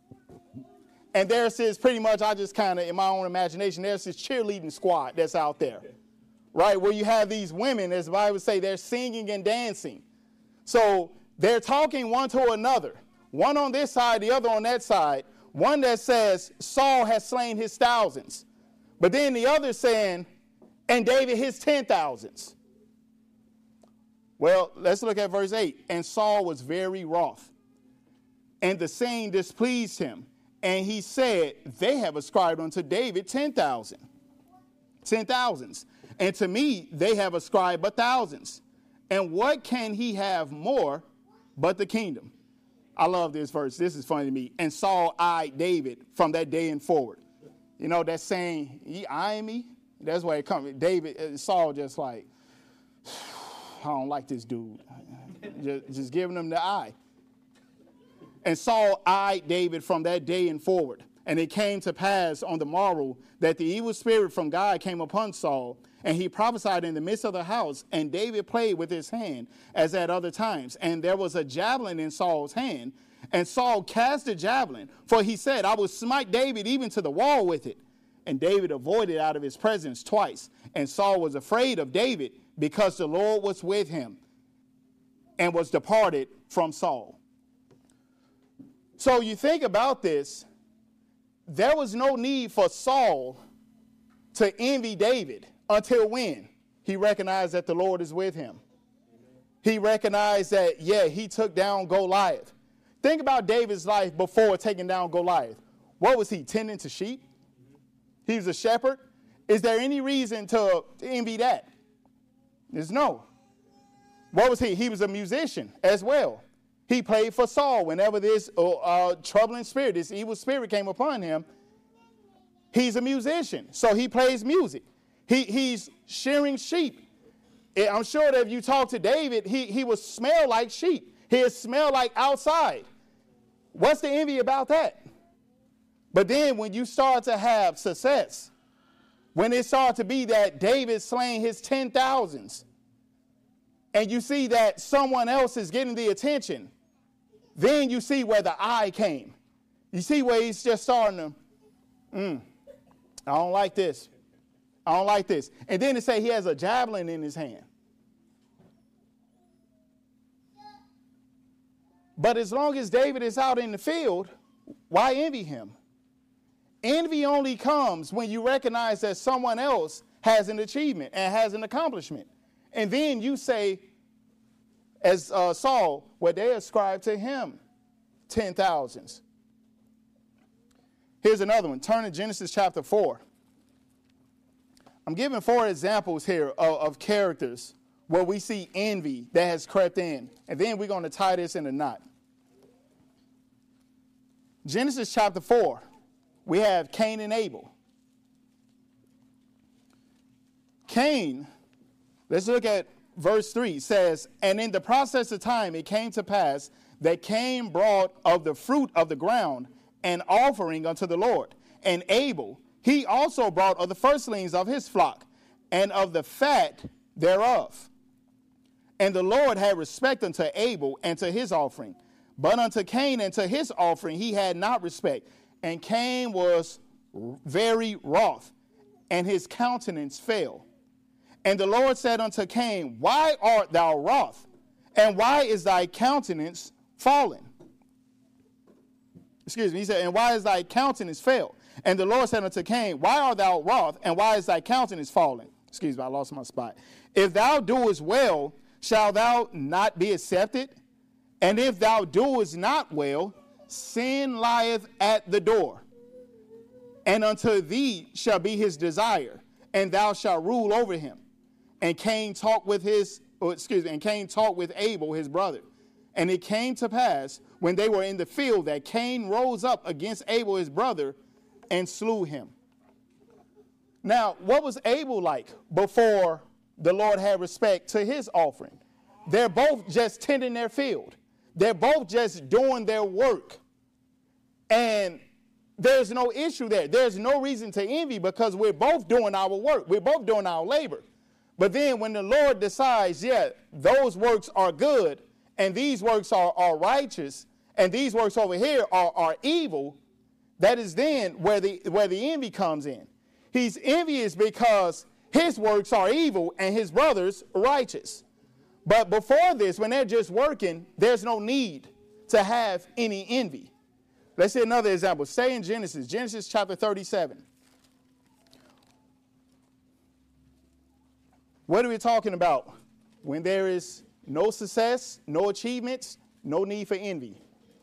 and there's his, pretty much, I just kind of, in my own imagination, there's this cheerleading squad that's out there, right? Where you have these women, as the Bible say, they're singing and dancing. So they're talking one to another, one on this side, the other on that side. One that says, Saul has slain his thousands. But then the other saying, and David his ten thousands. Well, let's look at verse eight. And Saul was very wroth, and the saying displeased him. And he said, they have ascribed unto David ten thousand, ten thousands. And to me they have ascribed but thousands. And what can he have more but the kingdom? I love this verse. This is funny to me. And Saul eyed David from that day and forward. You know, that saying, he eyeing me? That's where it comes. David, uh, Saul just like, I don't like this dude. just, just giving him the eye. And Saul eyed David from that day and forward. And it came to pass on the morrow that the evil spirit from God came upon Saul, and he prophesied in the midst of the house, and David played with his hand as at other times. And there was a javelin in Saul's hand, and Saul cast the javelin, for he said, I will smite David even to the wall with it. And David avoided out of his presence twice. And Saul was afraid of David, because the Lord was with him, and was departed from Saul. So you think about this, there was no need for Saul to envy David until when? He recognized that the Lord is with him. He recognized that, yeah, he took down Goliath. Think about David's life before taking down Goliath. What was he, tending to sheep? He was a shepherd. Is there any reason to, to envy that? There's no. What was he? He was a musician as well. He played for Saul whenever this uh, uh, troubling spirit, this evil spirit came upon him. He's a musician, so he plays music. He, he's shearing sheep. I'm sure that if you talk to David, he, he would smell like sheep. He would smell like outside. What's the envy about that? But then when you start to have success, when it started to be that David slaying his ten thousands, and you see that someone else is getting the attention, then you see where the eye came. You see where he's just starting to, mm, I don't like this. I don't like this. And then it say he has a javelin in his hand. But as long as David is out in the field, why envy him? Envy only comes when you recognize that someone else has an achievement and has an accomplishment. And then you say, as uh, Saul, well, they ascribe to him ten thousands. Here's another one. Turn to Genesis chapter four. I'm giving four examples here of, of characters where we see envy that has crept in. And then we're going to tie this in a knot. Genesis chapter four, we have Cain and Abel. Cain, let's look at verse three, says, and in the process of time it came to pass that Cain brought of the fruit of the ground an offering unto the Lord. And Abel, he also brought of the firstlings of his flock, and of the fat thereof. And the Lord had respect unto Abel and to his offering. But unto Cain and to his offering he had not respect. And Cain was very wroth, and his countenance fell. And the Lord said unto Cain, why art thou wroth? And why is thy countenance fallen? Excuse me, he said, and why is thy countenance fell? And the Lord said unto Cain, why art thou wroth, and why is thy countenance fallen? Excuse me, I lost my spot. If thou doest well, shall thou not be accepted? And if thou doest not well, sin lieth at the door. And unto thee shall be his desire, and thou shalt rule over him. And Cain talked with his, or excuse me, and Cain talked with Abel, his brother. And it came to pass, when they were in the field, that Cain rose up against Abel, his brother, and slew him. Now, what was Abel like before the Lord had respect to his offering? They're both just tending their field. They're both just doing their work. And there's no issue there. There's no reason to envy because we're both doing our work. We're both doing our labor. But then when the Lord decides, yeah, those works are good, and these works are, are righteous, and these works over here are, are evil, that is then where the, where the envy comes in. He's envious because his works are evil and his brother's righteous. But before this, when they're just working, there's no need to have any envy. Let's see another example. Stay in Genesis, Genesis chapter thirty-seven. What are we talking about? When there is no success, no achievements, no need for envy.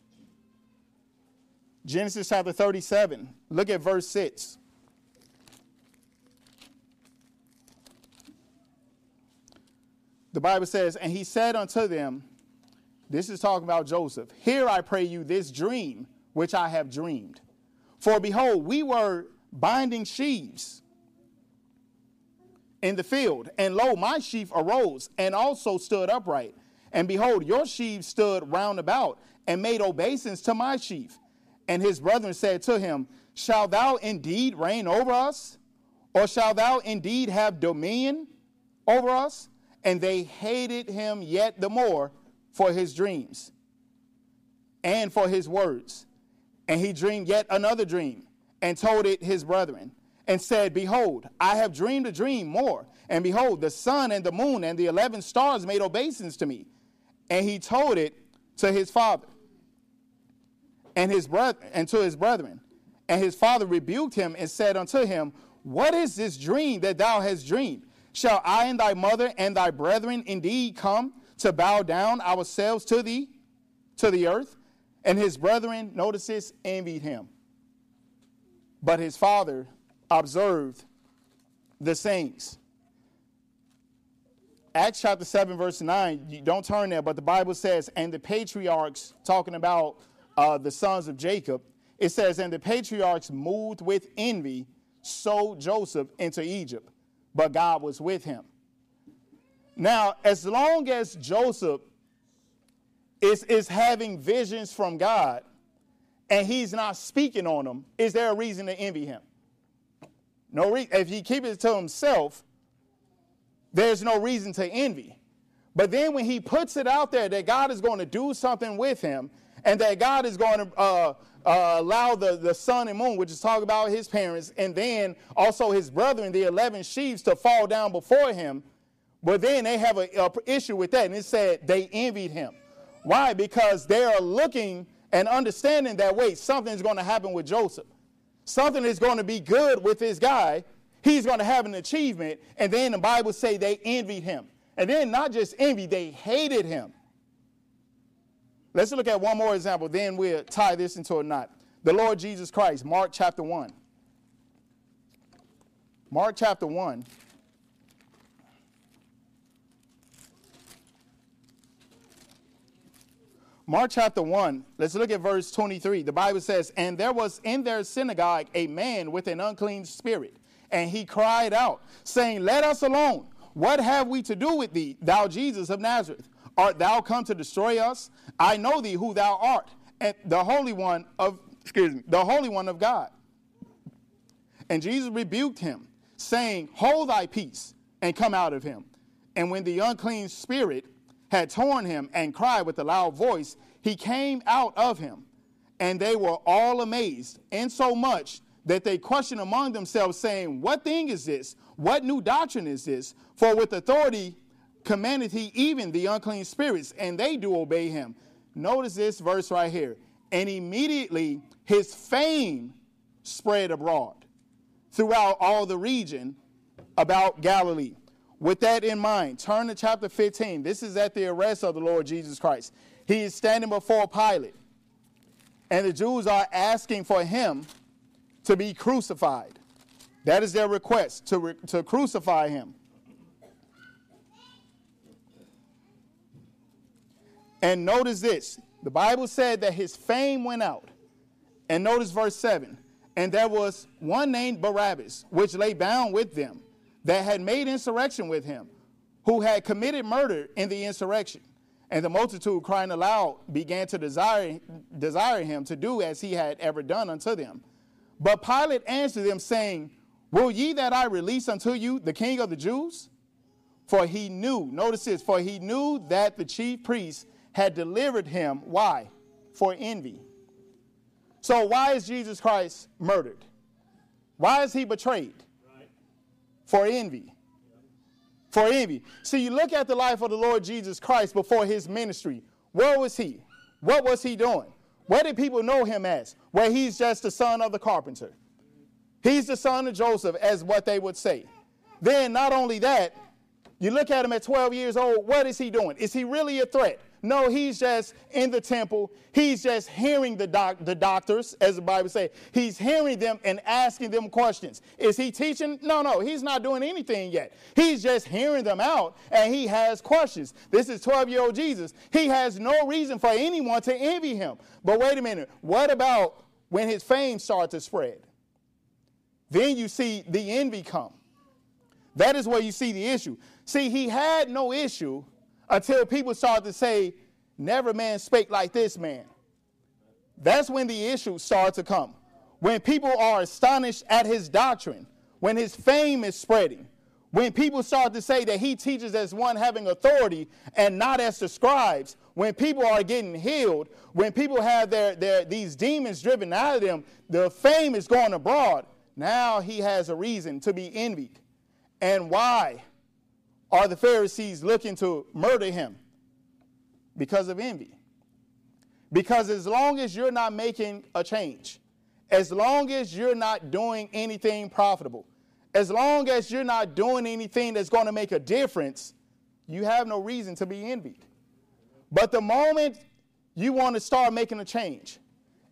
Genesis chapter thirty-seven, look at verse six. The Bible says, and he said unto them, this is talking about Joseph, hear I pray you this dream which I have dreamed. For behold, we were binding sheaves in the field, and lo, my sheaf arose and also stood upright. And behold, your sheaves stood round about and made obeisance to my sheaf. And his brethren said to him, shalt thou indeed reign over us? Or shalt thou indeed have dominion over us? And they hated him yet the more for his dreams and for his words. And he dreamed yet another dream and told it his brethren and said, behold, I have dreamed a dream more. And behold, the sun and the moon and the eleven stars made obeisance to me. And he told it to his father and his brethren and to his brethren. And his father rebuked him and said unto him, what is this dream that thou hast dreamed? Shall I and thy mother and thy brethren indeed come to bow down ourselves to thee, to the earth? And his brethren, notice this, envied him. But his father observed the sayings. Acts chapter seven, verse nine, you don't turn there, but the Bible says, and the patriarchs, talking about uh, the sons of Jacob, it says, and the patriarchs moved with envy, sold Joseph into Egypt, but God was with him. Now, as long as Joseph is, is having visions from God and he's not speaking on them, is there a reason to envy him? No re- if he keeps it to himself, there's no reason to envy. But then when he puts it out there that God is going to do something with him and that God is going to uh, uh, allow the, the sun and moon, which is talking about his parents, and then also his brethren, the eleven sheaves, to fall down before him, but then they have an issue with that, and it said they envied him. Why? Because they are looking and understanding that, wait, something's going to happen with Joseph. Something is going to be good with this guy. He's going to have an achievement, and then the Bible say they envied him. And then not just envy, they hated him. Let's look at one more example, then we'll tie this into a knot. The Lord Jesus Christ, Mark chapter one. Mark chapter one. Mark chapter one, let's look at verse twenty-three. The Bible says, and there was in their synagogue a man with an unclean spirit, and he cried out, saying, let us alone. What have we to do with thee, thou Jesus of Nazareth? Art thou come to destroy us? I know thee who thou art, and the Holy One of, excuse me, the Holy One of God. And Jesus rebuked him, saying, hold thy peace, and come out of him. And when the unclean spirit had torn him and cried with a loud voice, he came out of him. And they were all amazed, insomuch that they questioned among themselves, saying, what thing is this? What new doctrine is this? For with authority commandeth he even the unclean spirits, and they do obey him. Notice this verse right here. And immediately his fame spread abroad throughout all the region about Galilee. With that in mind, turn to chapter fifteen. This is at the arrest of the Lord Jesus Christ. He is standing before Pilate, and the Jews are asking for him to be crucified. That is their request, to, re- to crucify him. And notice this. The Bible said that his fame went out. And notice verse seven. And there was one named Barabbas, which lay bound with them, that had made insurrection with him, who had committed murder in the insurrection. And the multitude, crying aloud, began to desire, desire him to do as he had ever done unto them. But Pilate answered them, saying, will ye that I release unto you the king of the Jews? For he knew, notice this, for he knew that the chief priests had delivered him. Why? For envy. So why is Jesus Christ murdered? Why is he betrayed? Right. For envy. For envy. See, you look at the life of the Lord Jesus Christ before his ministry. Where was he? What was he doing? What did people know him as? Well, he's just the son of the carpenter. He's the son of Joseph, as what they would say. Then not only that, you look at him at twelve years old, what is he doing? Is he really a threat? No, he's just in the temple. He's just hearing the, doc, the doctors, as the Bible says. He's hearing them and asking them questions. Is he teaching? No, no, he's not doing anything yet. He's just hearing them out, and he has questions. This is twelve-year-old Jesus. He has no reason for anyone to envy him. But wait a minute. What about when his fame started to spread? Then you see the envy come. That is where you see the issue. See, he had no issue until people started to say, never man spake like this man. That's when the issue started to come. When people are astonished at his doctrine, when his fame is spreading, when people start to say that he teaches as one having authority and not as the scribes, when people are getting healed, when people have their, their these demons driven out of them, the fame is going abroad. Now he has a reason to be envied. And why are the Pharisees looking to murder him? Because of envy. Because as long as you're not making a change, as long as you're not doing anything profitable, as long as you're not doing anything that's going to make a difference, you have no reason to be envied. But the moment you want to start making a change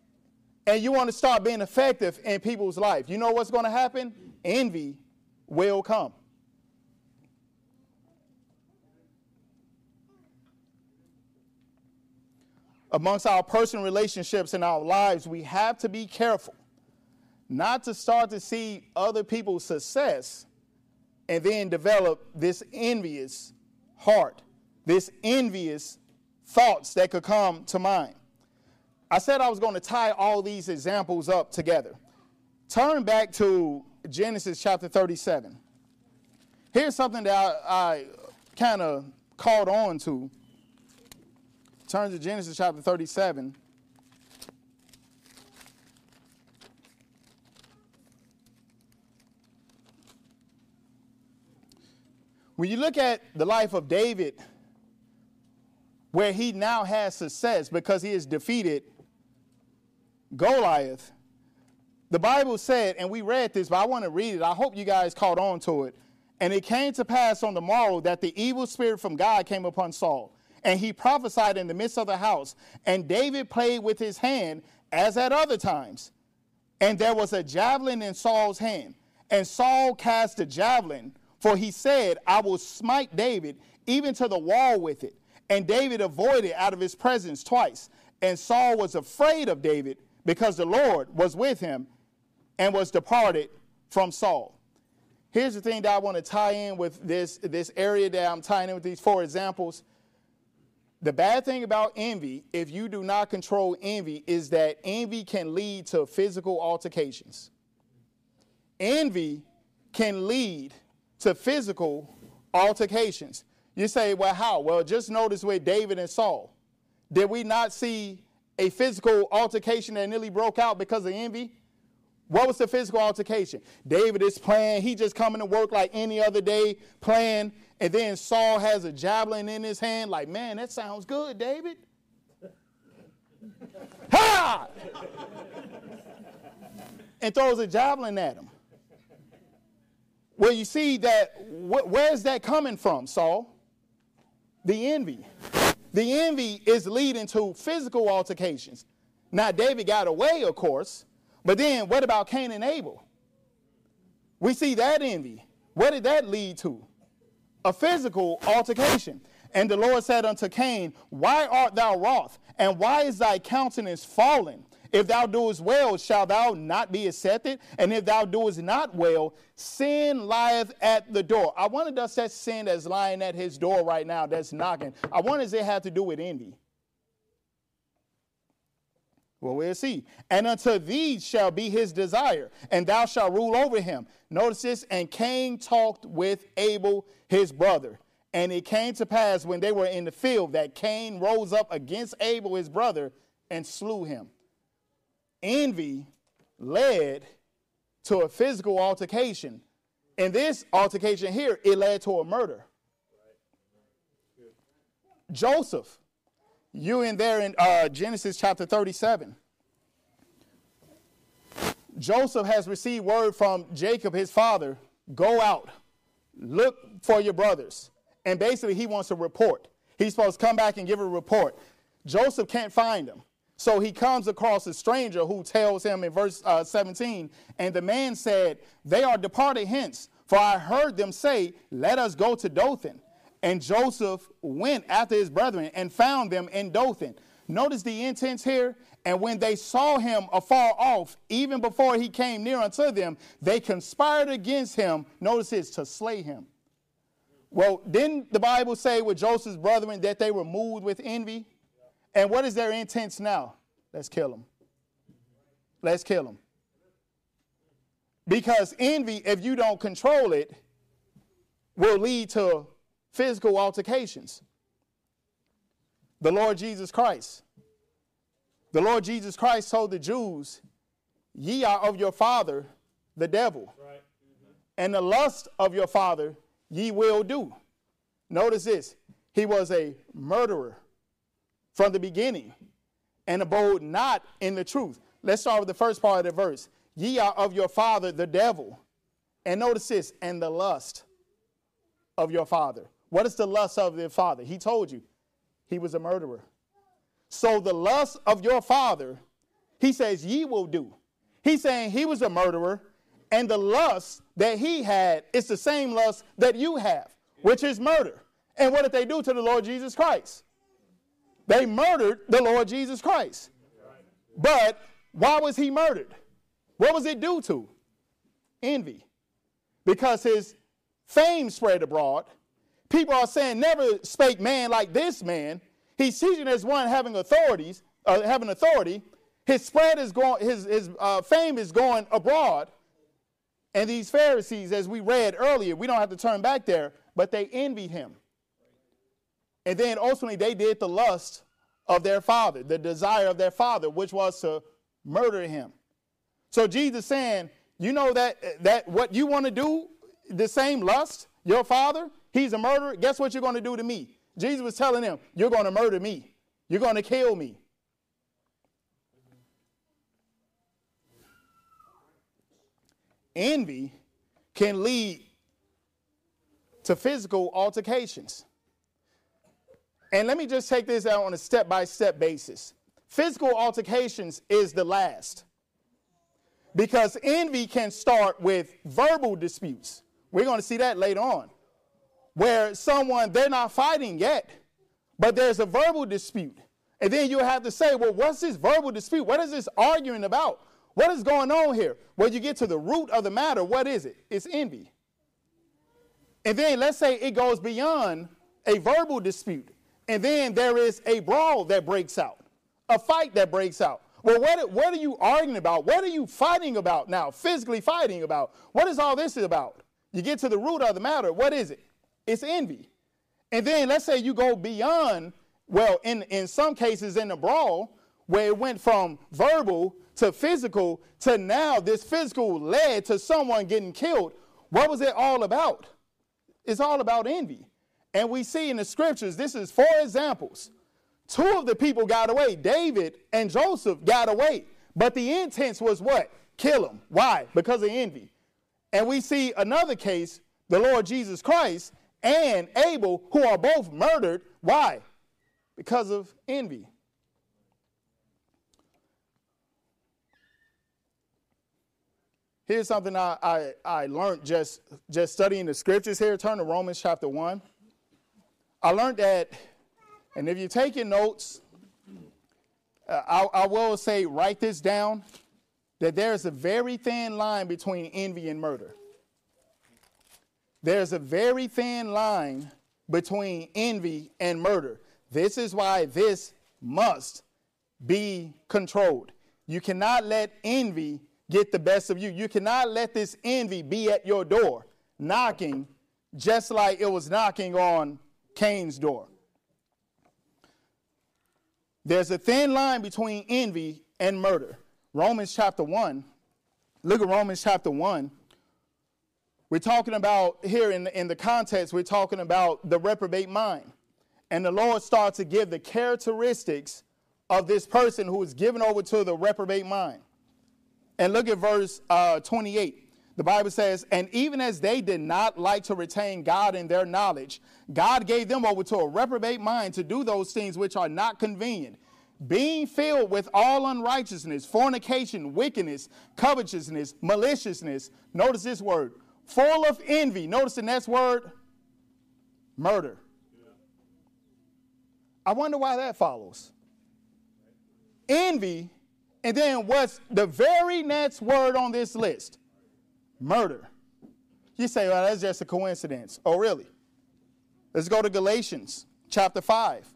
and you want to start being effective in people's life, you know what's going to happen? Envy will come. Amongst our personal relationships in our lives, we have to be careful not to start to see other people's success and then develop this envious heart, this envious thoughts that could come to mind. I said I was going to tie all these examples up together. Turn back to Genesis chapter thirty-seven. Here's something that I, I kind of caught on to. Turn to Genesis chapter thirty-seven. When you look at the life of David, where he now has success because he has defeated Goliath, the Bible said, and we read this, but I want to read it. I hope you guys caught on to it. And it came to pass on the morrow that the evil spirit from God came upon Saul, and he prophesied in the midst of the house. And David played with his hand as at other times. And there was a javelin in Saul's hand. And Saul cast the javelin, for he said, I will smite David even to the wall with it. And David avoided out of his presence twice. And Saul was afraid of David because the Lord was with him and was departed from Saul. Here's the thing that I want to tie in with this, this area that I'm tying in with these four examples. The bad thing about envy, if you do not control envy, is that envy can lead to physical altercations. Envy can lead to physical altercations. You say, well, how? Well, just notice with David and Saul. Did we not see a physical altercation that nearly broke out because of envy? What was the physical altercation? David is playing. He just coming to work like any other day playing. And then Saul has a javelin in his hand like, man, that sounds good, David. Ha! And throws a javelin at him. Well, you see that, wh- where's that coming from, Saul? The envy. The envy is leading to physical altercations. Now, David got away, of course, but then what about Cain and Abel? We see that envy. What did that lead to? A physical altercation. And the Lord said unto Cain, why art thou wroth? And why is thy countenance fallen? If thou doest well, shalt thou not be accepted? And if thou doest not well, sin lieth at the door. I wonder, does that sin that's lying at his door right now, that's knocking, I wonder, does it have to do with envy? Well, we'll see. And unto thee shall be his desire, and thou shalt rule over him. Notice this, and Cain talked with Abel his brother. And it came to pass when they were in the field that Cain rose up against Abel his brother and slew him. Envy led to a physical altercation. In this altercation here, it led to a murder. Joseph, you in there in uh, Genesis chapter thirty-seven. Joseph has received word from Jacob, his father, go out, look for your brothers. And basically he wants a report. He's supposed to come back and give a report. Joseph can't find them. So he comes across a stranger who tells him in verse uh, seventeen, and the man said, they are departed hence, for I heard them say, let us go to Dothan. And Joseph went after his brethren and found them in Dothan. Notice the intents here. And when they saw him afar off, even before he came near unto them, they conspired against him, notice this, to slay him. Well, didn't the Bible say with Joseph's brethren that they were moved with envy? And what is their intents now? Let's kill him. Let's kill him. Because envy, if you don't control it, will lead to physical altercations. The Lord Jesus Christ. The Lord Jesus Christ told the Jews, ye are of your father, the devil. Right. Mm-hmm. And the lust of your father ye will do. Notice this. He was a murderer from the beginning, and abode not in the truth. Let's start with the first part of the verse. Ye are of your father, the devil. And notice this, and the lust of your father. What is the lust of their father? He told you he was a murderer. So the lust of your father, he says, ye will do. He's saying he was a murderer, and the lust that he had is the same lust that you have, which is murder. And what did they do to the Lord Jesus Christ? They murdered the Lord Jesus Christ. But why was he murdered? What was it due to? Envy. Because his fame spread abroad. People are saying, never spake man like this man. He's teaching as one having authorities, uh, having authority. His spread is going, his, his uh, fame is going abroad. And these Pharisees, as we read earlier, we don't have to turn back there, but they envied him. And then ultimately they did the lust of their father, the desire of their father, which was to murder him. So Jesus saying, you know that, that what you want to do, the same lust, your father, he's a murderer. Guess what you're going to do to me? Jesus was telling them, you're going to murder me. You're going to kill me. Envy can lead to physical altercations. And let me just take this out on a step-by-step basis. Physical altercations is the last. Because envy can start with verbal disputes. We're going to see that later on. Where someone, they're not fighting yet, but there's a verbal dispute. And then you have to say, well, what's this verbal dispute? What is this arguing about? What is going on here? Well, you get to the root of the matter. What is it? It's envy. And then let's say it goes beyond a verbal dispute. And then there is a brawl that breaks out, a fight that breaks out. Well, what, what are you arguing about? What are you fighting about now, physically fighting about? What is all this about? You get to the root of the matter. What is it? It's envy. And then let's say you go beyond, well, in, in some cases in the brawl, where it went from verbal to physical to now this physical led to someone getting killed. What was it all about? It's all about envy. And we see in the scriptures, this is four examples. Two of the people got away. David and Joseph got away. But the intent was what? Kill them. Why? Because of envy. And we see another case, the Lord Jesus Christ and Abel, who are both murdered. Why? Because of envy. Here's something I, I, I learned just, just studying the scriptures here. Turn to Romans chapter one. I learned that, and if you're taking notes, uh, I, I will say write this down, that there's a very thin line between envy and murder. There's a very thin line between envy and murder. This is why this must be controlled. You cannot let envy get the best of you. You cannot let this envy be at your door, knocking just like it was knocking on Cain's door. There's a thin line between envy and murder. Romans chapter one. Look at Romans chapter one. We're talking about here in the, in the context, we're talking about the reprobate mind. And the Lord starts to give the characteristics of this person who is given over to the reprobate mind. And look at verse uh, twenty-eight. The Bible says, and even as they did not like to retain God in their knowledge, God gave them over to a reprobate mind to do those things which are not convenient, being filled with all unrighteousness, fornication, wickedness, covetousness, maliciousness. Notice this word, full of envy. Notice the next word, murder. Yeah. I wonder why that follows. Envy, and then what's the very next word on this list? Murder. You say, well, that's just a coincidence. Oh, really? Let's go to Galatians chapter five.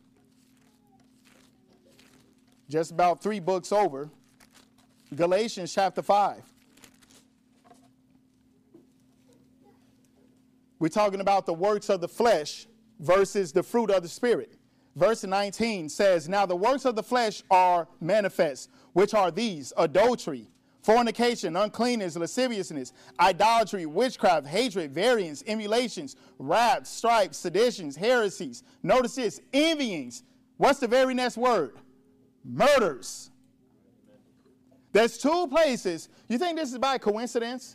Just about three books over. Galatians chapter five. We're talking about the works of the flesh versus the fruit of the Spirit. Verse nineteen says, now the works of the flesh are manifest, which are these: adultery, fornication, uncleanness, lasciviousness, idolatry, witchcraft, hatred, variance, emulations, wrath, stripes, seditions, heresies. Notice this, envyings. What's the very next word? Murders. There's two places. You think this is by coincidence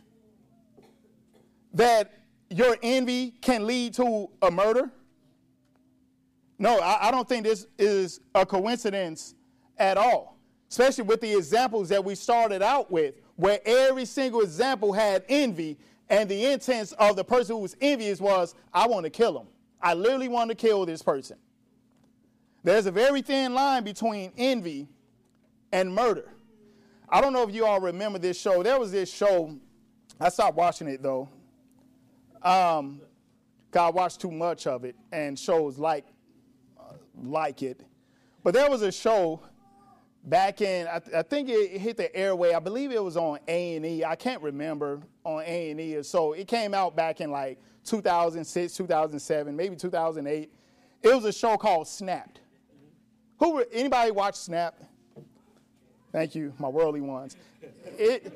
that your envy can lead to a murder? No, I, I don't think this is a coincidence at all, especially with the examples that we started out with, where every single example had envy, and the intent of the person who was envious was, I want to kill him. I literally want to kill this person. There's a very thin line between envy and murder. I don't know if you all remember this show. There was this show. I stopped watching it, though. Um, I watched too much of it and shows like, uh, like it. But there was a show back in, I, th- I think it hit the airway. I believe it was on A and E. I can't remember on A and E. So it came out back in like two thousand six, two thousand seven, maybe two thousand eight. It was a show called Snapped. Who were, anybody watch Snapped? Thank you, my worldly ones. It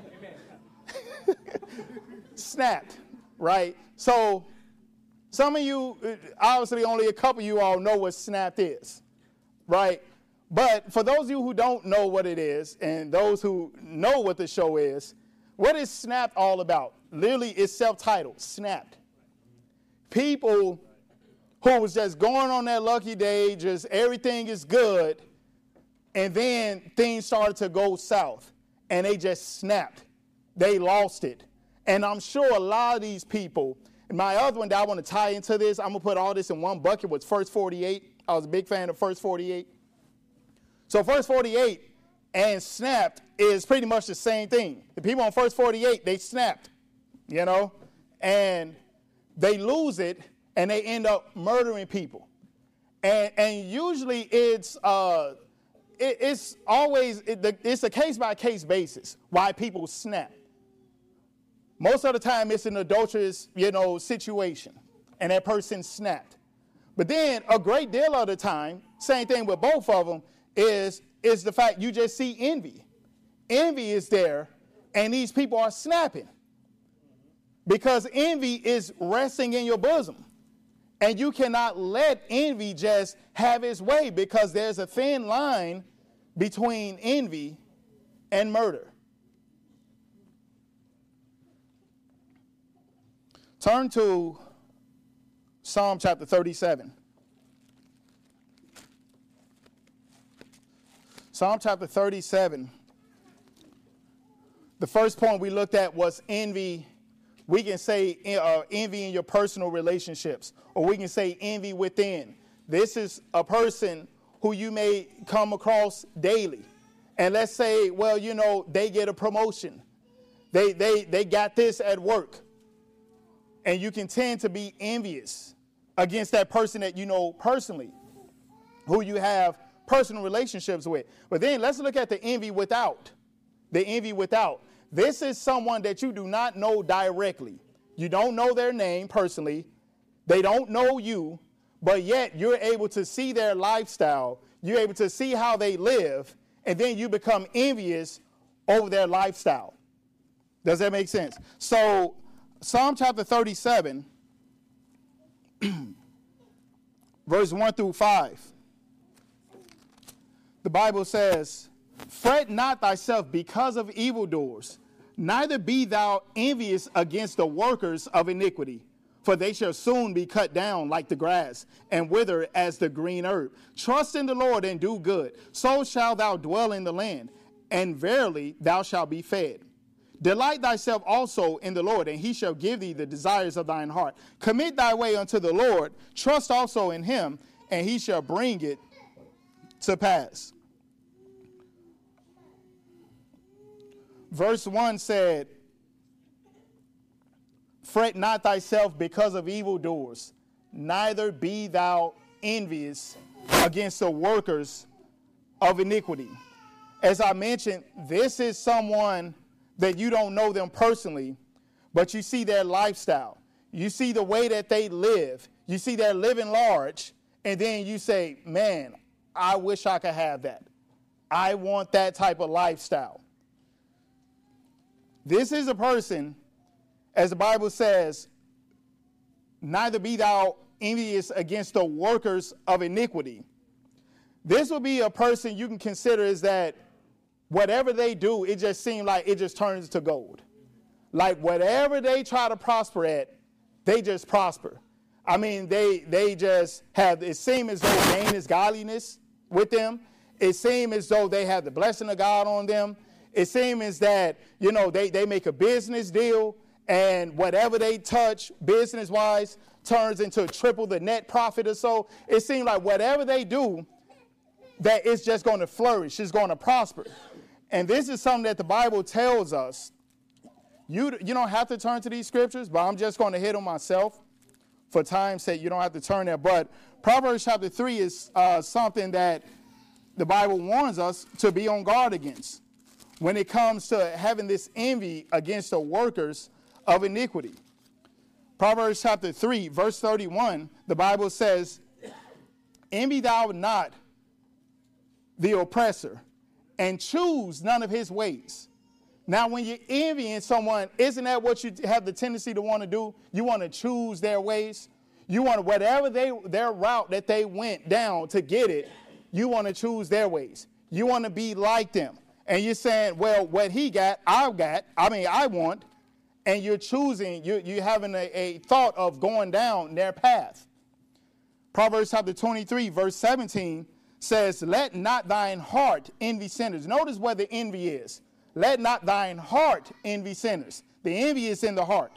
Snapped, right? So some of you, obviously only a couple of you all know what Snapped is, right? But for those of you who don't know what it is, and those who know what the show is, what is Snapped all about? Literally, it's self-titled, Snapped. People who was just going on that lucky day, just everything is good, and then things started to go south, and they just snapped. They lost it. And I'm sure a lot of these people, and my other one that I want to tie into this, I'm going to put all this in one bucket, was First forty-eight. I was a big fan of First forty-eight. So First forty-eight and Snapped is pretty much the same thing. The people on First forty-eight, they snapped, you know, and they lose it, and they end up murdering people. And, and usually it's uh, it, it's always, it, it's a case-by-case basis why people snap. Most of the time it's an adulterous, you know, situation, and that person snapped. But then a great deal of the time, same thing with both of them, is, is the fact you just see envy. Envy is there, and these people are snapping. Because envy is resting in your bosom. And you cannot let envy just have its way, because there's a thin line between envy and murder. Turn to Psalm chapter thirty-seven. Psalm chapter thirty-seven. The first point we looked at was envy. We can say uh, envy in your personal relationships, or we can say envy within. This is a person who you may come across daily. And let's say, well, you know, they get a promotion. They, they, they got this at work. And you can tend to be envious against that person that you know personally, who you have personal relationships with. But then let's look at the envy without. The envy without. This is someone that you do not know directly. You don't know their name personally. They don't know you, but yet you're able to see their lifestyle. You're able to see how they live, and then you become envious over their lifestyle. Does that make sense? So Psalm chapter thirty-seven, verse one through five. The Bible says, "Fret not thyself because of evildoers, neither be thou envious against the workers of iniquity, for they shall soon be cut down like the grass, and wither as the green herb. Trust in the Lord and do good, so shalt thou dwell in the land, and verily thou shalt be fed. Delight thyself also in the Lord, and he shall give thee the desires of thine heart. Commit thy way unto the Lord, trust also in him, and he shall bring it to pass." Verse one said, "Fret not thyself because of evildoers, neither be thou envious against the workers of iniquity." As I mentioned, this is someone that you don't know them personally, but you see their lifestyle. You see the way that they live. You see they're living large, and then you say, man, I wish I could have that. I want that type of lifestyle. This is a person, as the Bible says, neither be thou envious against the workers of iniquity. This will be a person you can consider is that whatever they do, it just seems like it just turns to gold. Like whatever they try to prosper at, they just prosper. I mean, they they just have, it seems as though gain is godliness with them. It seems as though they have the blessing of God on them. It seems as that, you know, they, they make a business deal, and whatever they touch business-wise turns into triple the net profit or so. It seems like whatever they do, that it's just going to flourish, it's going to prosper. And this is something that the Bible tells us. You, you don't have to turn to these scriptures, but I'm just going to hit them myself. For time's sake, you don't have to turn there. But Proverbs chapter three is uh, something that the Bible warns us to be on guard against when it comes to having this envy against the workers of iniquity. Proverbs chapter three, verse thirty-one, the Bible says, "Envy thou not the oppressor, and choose none of his ways." Now, when you're envying someone, isn't that what you have the tendency to want to do? You want to choose their ways. You want to, whatever they their route that they went down to get it, you want to choose their ways. You want to be like them. And you're saying, well, what he got, I've got, I mean, I want. And you're choosing, you're, you're having a, a thought of going down their path. Proverbs chapter twenty-three, verse seventeen says, "Let not thine heart envy sinners." Notice where the envy is. "Let not thine heart envy sinners." The envy is in the heart.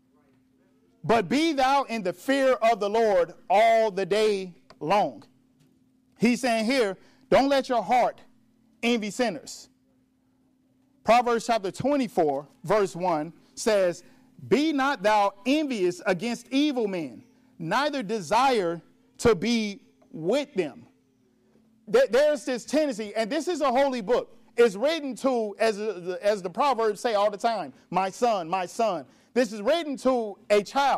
"But be thou in the fear of the Lord all the day long." He's saying here, don't let your heart envy sinners. Proverbs chapter twenty-four, verse one says, "Be not thou envious against evil men, neither desire to be with them." There's this tendency, and this is a holy book. It's written to, as, as the Proverbs say all the time, my son, my son. This is written to a child.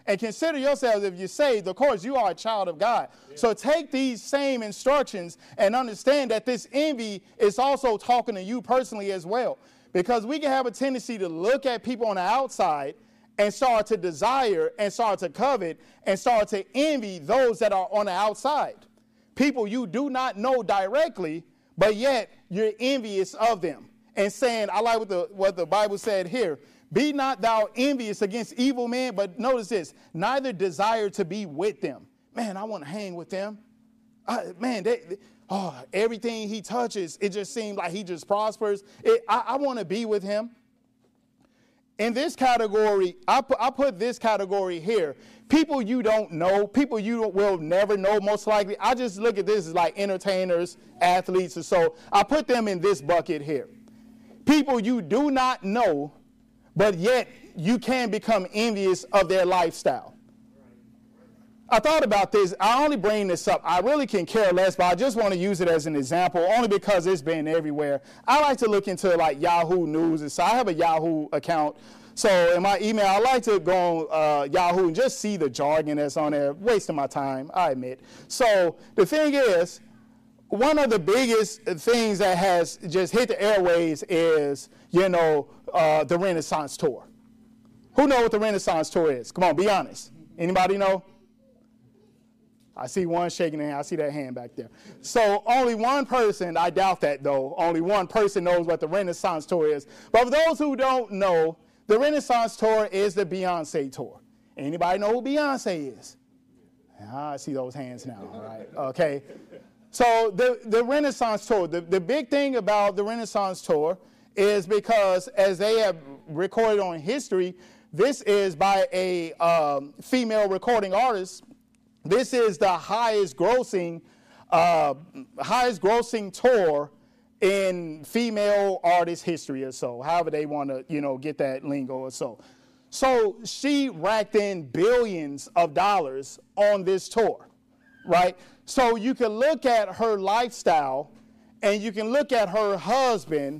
and consider yourselves, if you're saved, of course, you are a child of God. Yeah. So take these same instructions and understand that this envy is also talking to you personally as well. Because we can have a tendency to look at people on the outside and start to desire and start to covet and start to envy those that are on the outside. People you do not know directly, but yet you're envious of them. And saying, I like what the, what the Bible said here, be not thou envious against evil men, but notice this, neither desire to be with them. Man, I want to hang with them. I, man, they, they, oh, everything he touches, it just seems like he just prospers. It, I, I want to be with him. In this category, I put, I put this category here. People you don't know, people you will never know most likely. I just look at this as like entertainers, athletes, and so I put them in this bucket here. People you do not know, but yet you can become envious of their lifestyle. I thought about this. I only bring this up. I really can care less, but I just want to use it as an example, only because it's been everywhere. I like to look into like Yahoo News, and so I have a Yahoo account. So in my email, I like to go on uh, Yahoo and just see the jargon that's on there. Wasting my time, I admit. So the thing is, one of the biggest things that has just hit the airways is, you know, uh, the Renaissance Tour. Who know what the Renaissance Tour is? Come on, be honest. Anybody know? I see one shaking their hand. I see that hand back there. So only one person, I doubt that though, only one person knows what the Renaissance Tour is. But for those who don't know, the Renaissance Tour is the Beyonce Tour. Anybody know who Beyonce is? Ah, I see those hands now, all right? Okay. So the, the Renaissance Tour, the, the big thing about the Renaissance Tour is because as they have recorded on history, this is by a um, female recording artist. This is the highest grossing, uh, highest grossing tour in female artist history or so, however they want to, you know, get that lingo or so. So she racked in billions of dollars on this tour, right? So you can look at her lifestyle and you can look at her husband,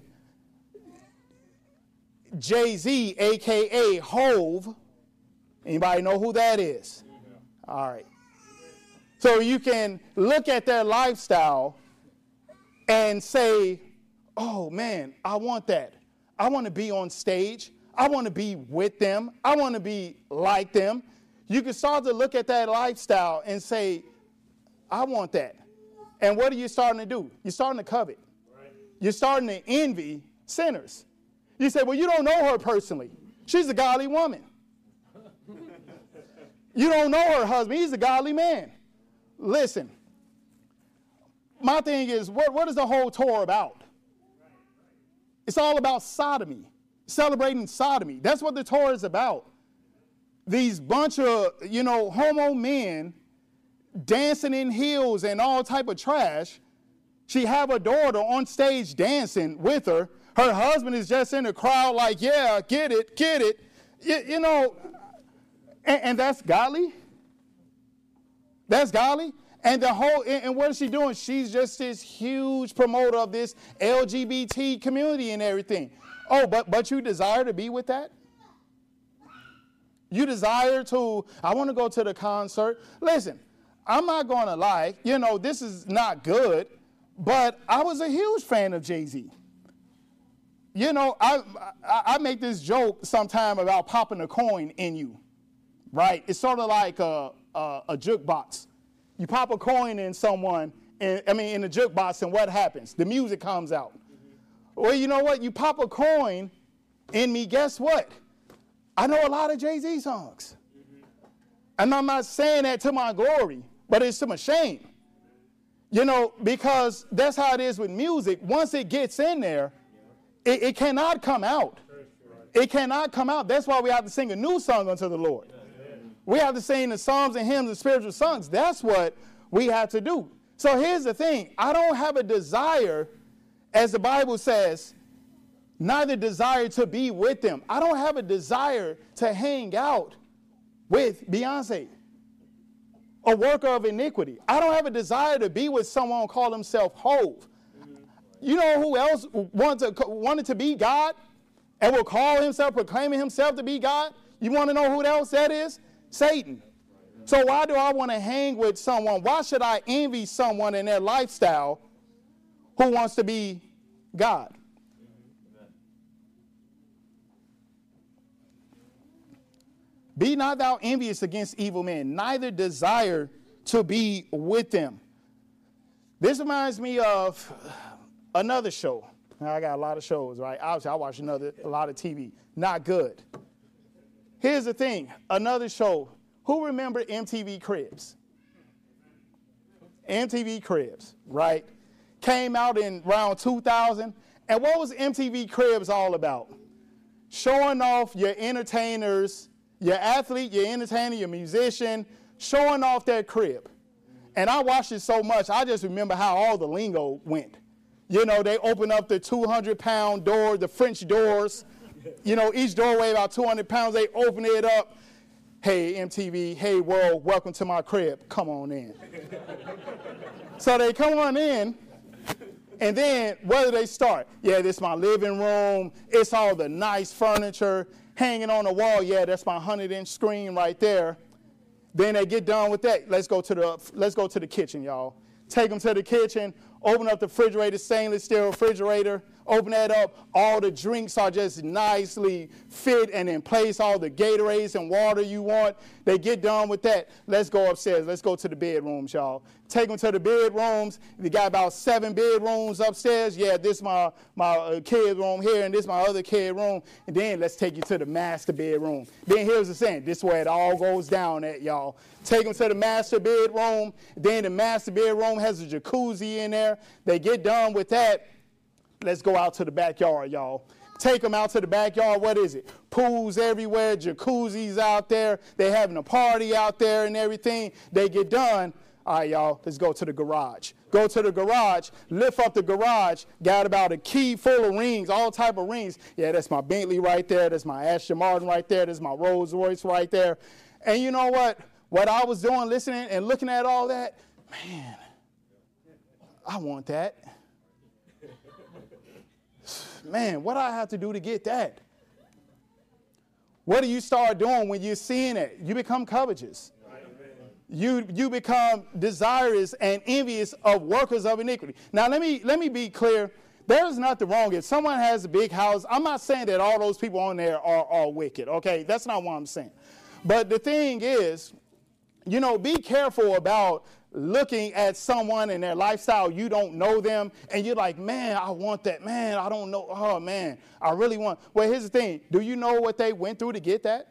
Jay-Z, a k a. Hove. Anybody know who that is? Yeah. All right. So you can look at their lifestyle and say, oh, man, I want that. I want to be on stage. I want to be with them. I want to be like them. You can start to look at that lifestyle and say, I want that. And what are you starting to do? You're starting to covet. Right. You're starting to envy sinners. You say, well, you don't know her personally. She's a godly woman. You don't know her husband. He's a godly man. Listen, my thing is, what, what is the whole tour about? It's all about sodomy, celebrating sodomy. That's what the tour is about. These bunch of, you know, homo men dancing in heels and all type of trash. She have a daughter on stage dancing with her. Her husband is just in the crowd like, yeah, get it, get it. You, you know, and, and that's godly. That's godly. And the whole, and, and what is she doing? She's just this huge promoter of this L G B T community and everything. Oh, but but you desire to be with that? You desire to, I want to go to the concert. Listen, I'm not going to lie. You know, this is not good, but I was a huge fan of Jay-Z. You know, I, I, I make this joke sometime about popping a coin in you, right? It's sort of like a, a, a jukebox. You pop a coin in someone, and, I mean, in the jukebox, and what happens? The music comes out. Mm-hmm. Well, you know what? You pop a coin in me, guess what? I know a lot of Jay-Z songs. Mm-hmm. And I'm not saying that to my glory, but it's to my shame. You know, because that's how it is with music. Once it gets in there, it, it cannot come out. It cannot come out. That's why we have to sing a new song unto the Lord. We have to sing the psalms and hymns and spiritual songs. That's what we have to do. So here's the thing. I don't have a desire, as the Bible says, neither desire to be with them. I don't have a desire to hang out with Beyonce, a worker of iniquity. I don't have a desire to be with someone who called himself Hove. You know who else wanted to, wanted to be God and will call himself, proclaiming himself to be God? You want to know who else that is? Satan. So why do I want to hang with someone? Why should I envy someone in their lifestyle who wants to be God? Be not thou envious against evil men, neither desire to be with them. This reminds me of another show. Now, I got a lot of shows, right? Obviously, I watch another a lot of T V. Not good. Here's the thing. Another show. Who remember M T V Cribs? M T V Cribs, right? Came out in around two thousand. And what was M T V Cribs all about? Showing off your entertainers, your athlete, your entertainer, your musician, showing off their crib. And I watched it so much, I just remember how all the lingo went. You know, they open up the two hundred pound door, the French doors. You know, each doorway about two hundred pounds. They open it up. Hey, M T V, hey, world, welcome to my crib. Come on in. So they come on in, and then where do they start? Yeah, this is my living room. It's all the nice furniture hanging on the wall. Yeah, that's my hundred inch screen right there. Then they get done with that. Let's go to the let's go to the kitchen, y'all. Take them to the kitchen, open up the refrigerator, stainless steel refrigerator, open that up. All the drinks are just nicely fit and in place, all the Gatorades and water you want. They get done with that. Let's go upstairs. Let's go to the bedrooms, y'all. Take them to the bedrooms. We got about seven bedrooms upstairs. Yeah, this is my, my uh, kid room here, and this is my other kid room. And then let's take you to the master bedroom. Then here's the thing. This is where it all goes down at, y'all. Take them to the master bedroom. Then the master bedroom has a jacuzzi in there. They get done with that. Let's go out to the backyard, y'all. Take them out to the backyard. What is it? Pools everywhere, jacuzzis out there. They're having a party out there and everything. They get done. All right, y'all, let's go to the garage. Go to the garage, lift up the garage, got about a key full of rings, all type of rings. Yeah, that's my Bentley right there. That's my Aston Martin right there. That's my Rolls Royce right there. And you know what? What I was doing, listening and looking at all that, man, I want that. Man, what do I have to do to get that? What do you start doing when you're seeing it? You become covetous. You, you become desirous and envious of workers of iniquity. Now, let me, let me be clear. There's nothing wrong. If someone has a big house, I'm not saying that all those people on there are, are wicked, okay? That's not what I'm saying. But the thing is, you know, be careful about looking at someone and their lifestyle. You don't know them, and you're like, man, I want that. Man, I don't know. Oh, man, I really want. Well, here's the thing. Do you know what they went through to get that?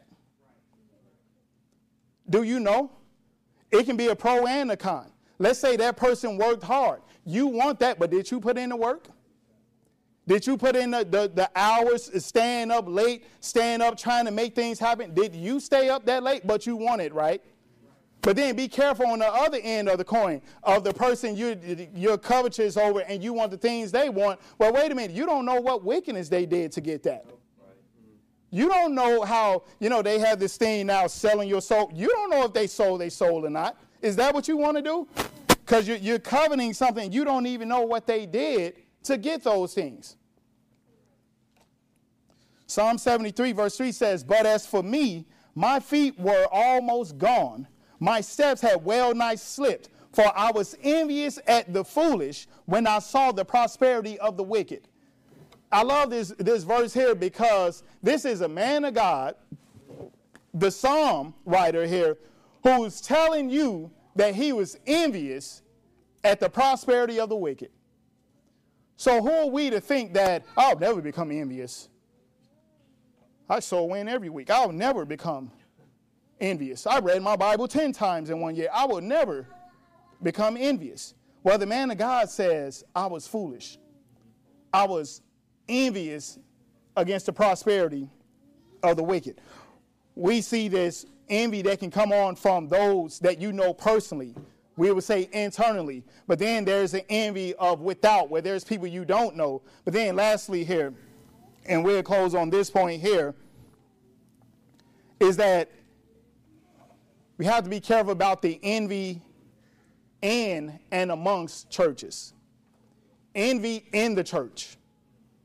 Do you know? It can be a pro and a con. Let's say that person worked hard. You want that, but did you put in the work? Did you put in the, the, the hours, staying up late, staying up trying to make things happen? Did you stay up that late, but you want it, right? But then be careful on the other end of the coin of the person you're, you're covetous over and you want the things they want. Well, wait a minute. You don't know what wickedness they did to get that. You don't know how, you know, they have this thing now selling your soul. You don't know if they sold their soul or not. Is that what you want to do? Because you're, you're coveting something. You don't even know what they did to get those things. Psalm seventy-three verse three says, but as for me, my feet were almost gone. My steps had well nigh slipped, for I was envious at the foolish when I saw the prosperity of the wicked. I love this, this verse here because this is a man of God, the psalm writer here, who's telling you that he was envious at the prosperity of the wicked. So who are we to think that I'll never become envious? I soul win every week. I'll never become envious. I read my Bible ten times in one year. I will never become envious. Well, the man of God says, I was foolish. I was envious against the prosperity of the wicked. We see this envy that can come on from those that you know personally. We would say internally. But then there's an envy of without, where there's people you don't know. But then lastly here, and we'll close on this point here, is that we have to be careful about the envy in and amongst churches. Envy in the church.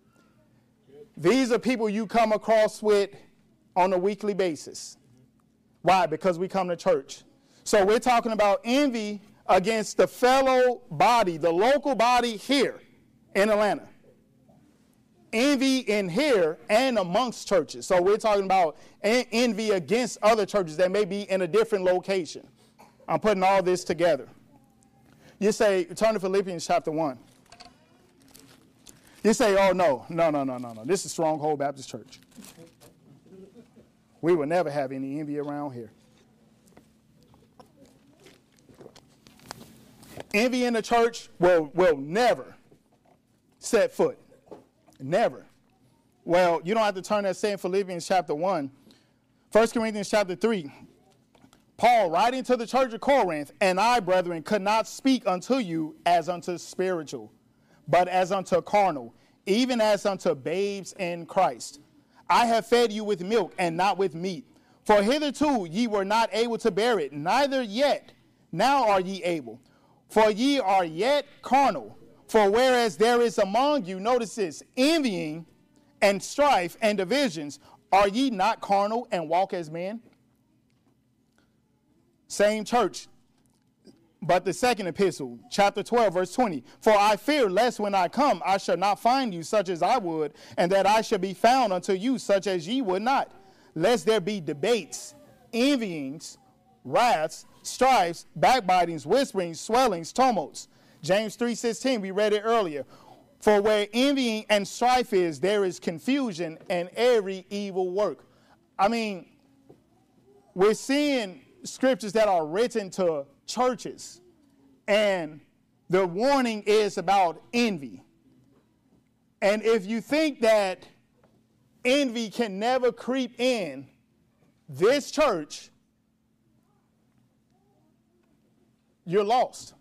These are people you come across with on a weekly basis. Why? Because we come to church. So we're talking about envy against the fellow body, the local body here in Atlanta. Envy in here and amongst churches. So we're talking about envy against other churches that may be in a different location. I'm putting all this together. You say, turn to Philippians chapter one. You say, oh, no, no, no, no, no, no. This is Stronghold Baptist Church. We will never have any envy around here. Envy in the church will, will never set foot. Never. Well, you don't have to turn that same Philippians chapter one. First Corinthians chapter three. Paul, writing to the church of Corinth, and I, brethren, could not speak unto you as unto spiritual, but as unto carnal, even as unto babes in Christ. I have fed you with milk and not with meat. For hitherto ye were not able to bear it, neither yet now are ye able. For ye are yet carnal. For whereas there is among you, notice this, envying and strife and divisions, are ye not carnal and walk as men? Same church, but the second epistle, chapter twelve, verse twenty. For I fear lest when I come, I shall not find you such as I would, and that I shall be found unto you such as ye would not. Lest there be debates, envyings, wraths, strifes, backbitings, whisperings, swellings, tumults. James three sixteen, we read it earlier. For where envying and strife is, there is confusion and every evil work. I mean, we're seeing scriptures that are written to churches, and the warning is about envy. And if you think that envy can never creep in this church, you're lost.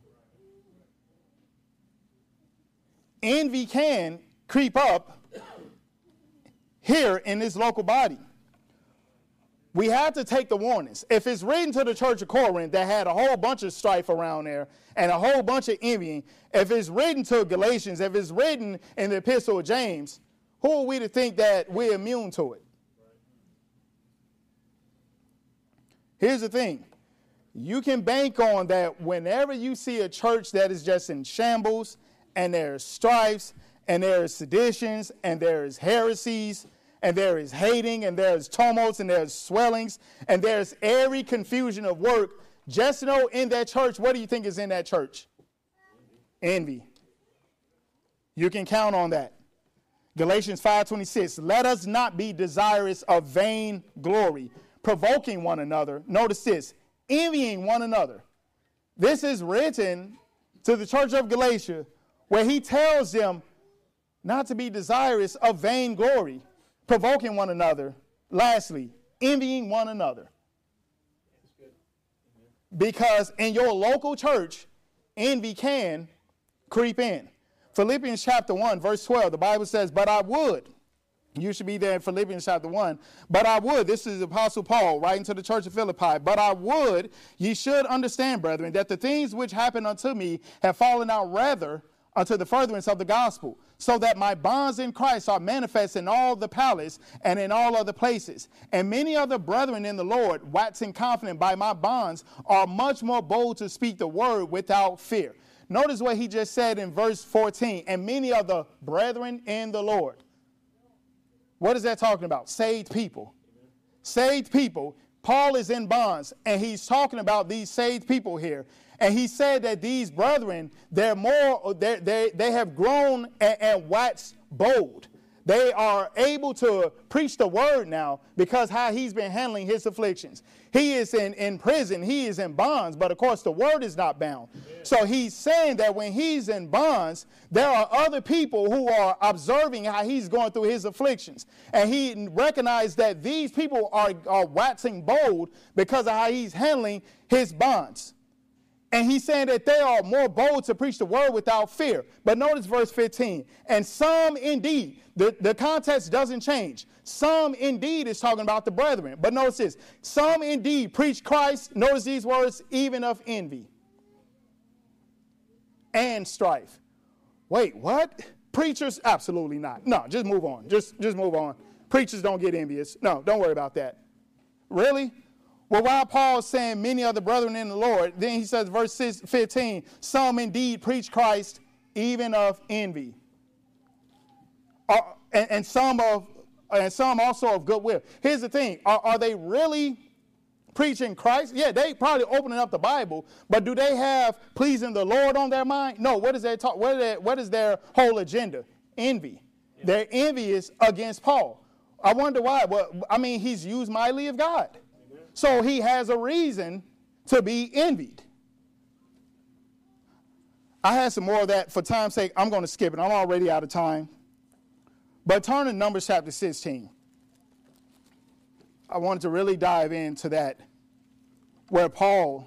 Envy can creep up here in this local body. We have to take the warnings. If it's written to the church of Corinth that had a whole bunch of strife around there and a whole bunch of envying, if it's written to Galatians, if it's written in the epistle of James, who are we to think that we're immune to it? Here's the thing. You can bank on that whenever you see a church that is just in shambles, and there's strifes, and there is seditions, and there is heresies, and there is hating, and there's tumults, and there's swellings, and there's every confusion of work. Just know in that church, what do you think is in that church? Envy. You can count on that. Galatians five twenty-six, let us not be desirous of vain glory, provoking one another. Notice this, envying one another. This is written to the church of Galatia, where he tells them not to be desirous of vain glory, provoking one another. Lastly, envying one another. Because in your local church, envy can creep in. Philippians chapter one, verse twelve, the Bible says, but I would. You should be there in Philippians chapter one. But I would, this is Apostle Paul writing to the church of Philippi, but I would, ye should understand, brethren, that the things which happened unto me have fallen out rather unto the furtherance of the gospel, so that my bonds in Christ are manifest in all the palace and in all other places. And many other brethren in the Lord, waxing confident by my bonds, are much more bold to speak the word without fear. Notice what he just said in verse fourteen, and many of the brethren in the Lord. What is that talking about? Saved people. Saved people. Paul is in bonds, and he's talking about these saved people here. And he said that these brethren, they're more, they're, they they have grown and, and waxed bold. They are able to preach the word now because how he's been handling his afflictions. He is in, in prison. He is in bonds, but of course the word is not bound. Yeah. So he's saying that when he's in bonds, there are other people who are observing how he's going through his afflictions. And he recognized that these people are, are waxing bold because of how he's handling his bonds. And he's saying that they are more bold to preach the word without fear. But notice verse fifteen. And some indeed, the, the context doesn't change. Some indeed is talking about the brethren. But notice this. Some indeed preach Christ, notice these words, even of envy and strife. Wait, what? Preachers? Absolutely not. No, just move on. Just, just move on. Preachers don't get envious. No, don't worry about that. Really? Well, while Paul's saying many of the brethren in the Lord, then he says, verse fifteen, some indeed preach Christ, even of envy. Uh, and, and some of and some also of goodwill. Here's the thing. Are, are they really preaching Christ? Yeah, they probably opening up the Bible, but do they have pleasing the Lord on their mind? No. What is their talk? What, they, what is their whole agenda? Envy. Yeah. They're envious against Paul. I wonder why. Well, I mean, he's used mightily of God. Amen. So he has a reason to be envied. I had some more of that. For time's sake, I'm going to skip it. I'm already out of time. But turn to Numbers chapter sixteen. I wanted to really dive into that, where Paul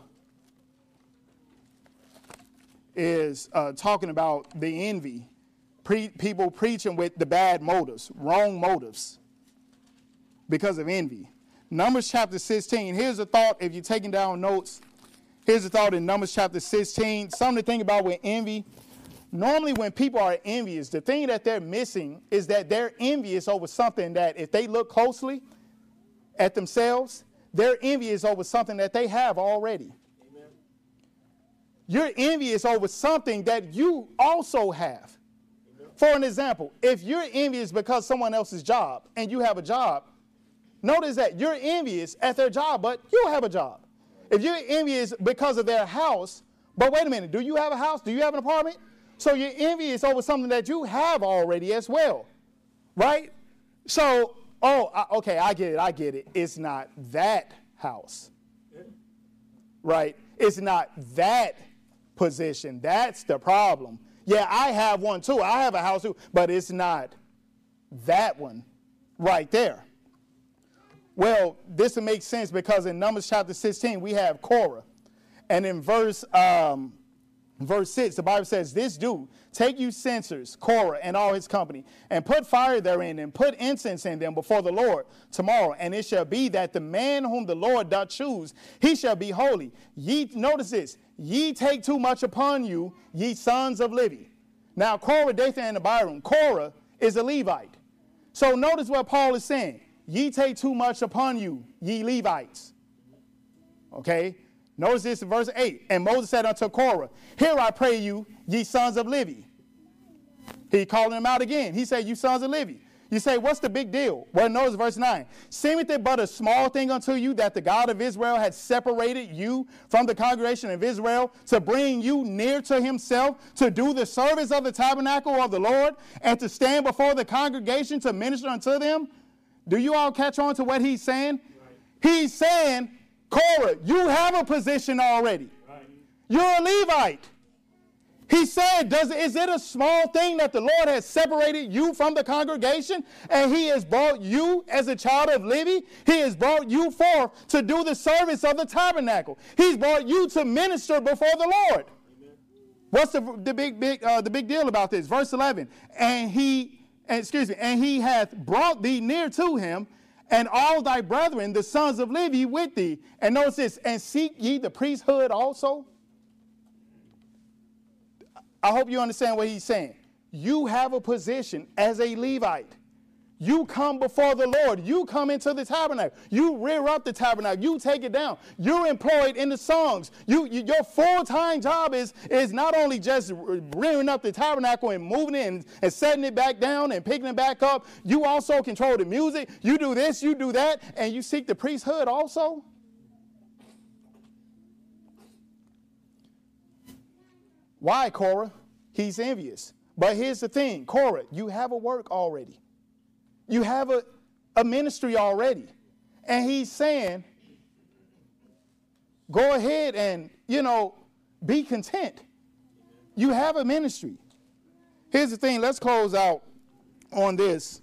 is uh, talking about the envy, pre- people preaching with the bad motives, wrong motives, because of envy. Numbers chapter sixteen, here's a thought, if you're taking down notes, here's a thought in Numbers chapter sixteen, something to think about with envy. Normally when people are envious, the thing that they're missing is that they're envious over something that if they look closely at themselves, they're envious over something that they have already. Amen. You're envious over something that you also have. Amen. For an example, if you're envious because someone else's job and you have a job, notice that you're envious at their job, but you have a job. If you're envious because of their house, but wait a minute, do you have a house? Do you have an apartment? So you're envious over something that you have already as well, right? So, oh, I, okay, I get it, I get it. It's not that house, right? It's not that position. That's the problem. Yeah, I have one too. I have a house too, but it's not that one right there. Well, this will make sense because in Numbers chapter sixteen, we have Korah. And in verse um, verse six, the Bible says, this do, take you censers, Korah and all his company, and put fire therein, and put incense in them before the Lord tomorrow. And it shall be that the man whom the Lord doth choose, he shall be holy. Ye, notice this, ye take too much upon you, ye sons of Levi. Now, Korah, Dathan, and Abiram, Korah is a Levite. So notice what Paul is saying. Ye take too much upon you, ye Levites. Okay? Notice this in verse eight. And Moses said unto Korah, hear I pray you, ye sons of Levi. He calling them out again. He said, you sons of Levi. You say, what's the big deal? Well, notice verse nine. Seemeth it but a small thing unto you that the God of Israel had separated you from the congregation of Israel to bring you near to himself, to do the service of the tabernacle of the Lord, and to stand before the congregation to minister unto them? Do you all catch on to what he's saying? Right. He's saying, Korah, you have a position already. Right. You're a Levite. He said, Does, is it a small thing that the Lord has separated you from the congregation and he has brought you as a child of Levi? He has brought you forth to do the service of the tabernacle. He's brought you to minister before the Lord. Amen. What's the, the, big, big, uh, the big deal about this? Verse eleven, and he, and, excuse me, and he hath brought thee near to him, and all thy brethren, the sons of Levi, with thee. And notice this, and seek ye the priesthood also? I hope you understand what he's saying. You have a position as a Levite. You come before the Lord. You come into the tabernacle. You rear up the tabernacle. You take it down. You're employed in the songs. You, you, your full-time job is, is not only just rearing up the tabernacle and moving it and, and setting it back down and picking it back up. You also control the music. You do this, you do that, and you seek the priesthood also. Why, Korah? He's envious. But here's the thing, Korah, you have a work already. You have a, a ministry already. And he's saying, go ahead and, you know, be content. You have a ministry. Here's the thing, let's close out on this.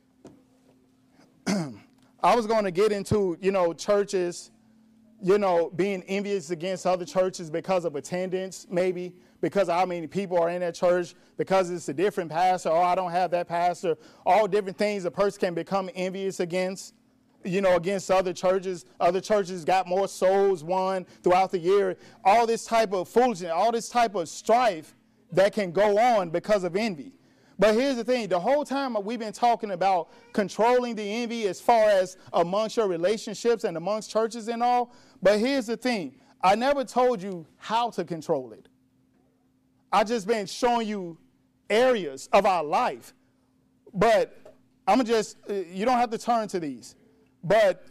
I was going to get into, you know, churches, you know, being envious against other churches because of attendance, maybe. Because of how many people are in that church, because it's a different pastor, or I don't have that pastor, all different things a person can become envious against, you know, against other churches. Other churches got more souls won throughout the year. All this type of foolishness, all this type of strife that can go on because of envy. But here's the thing. The whole time we've been talking about controlling the envy as far as amongst your relationships and amongst churches and all. But here's the thing. I never told you how to control it. I just been showing you areas of our life. But I'm going to just, you don't have to turn to these. But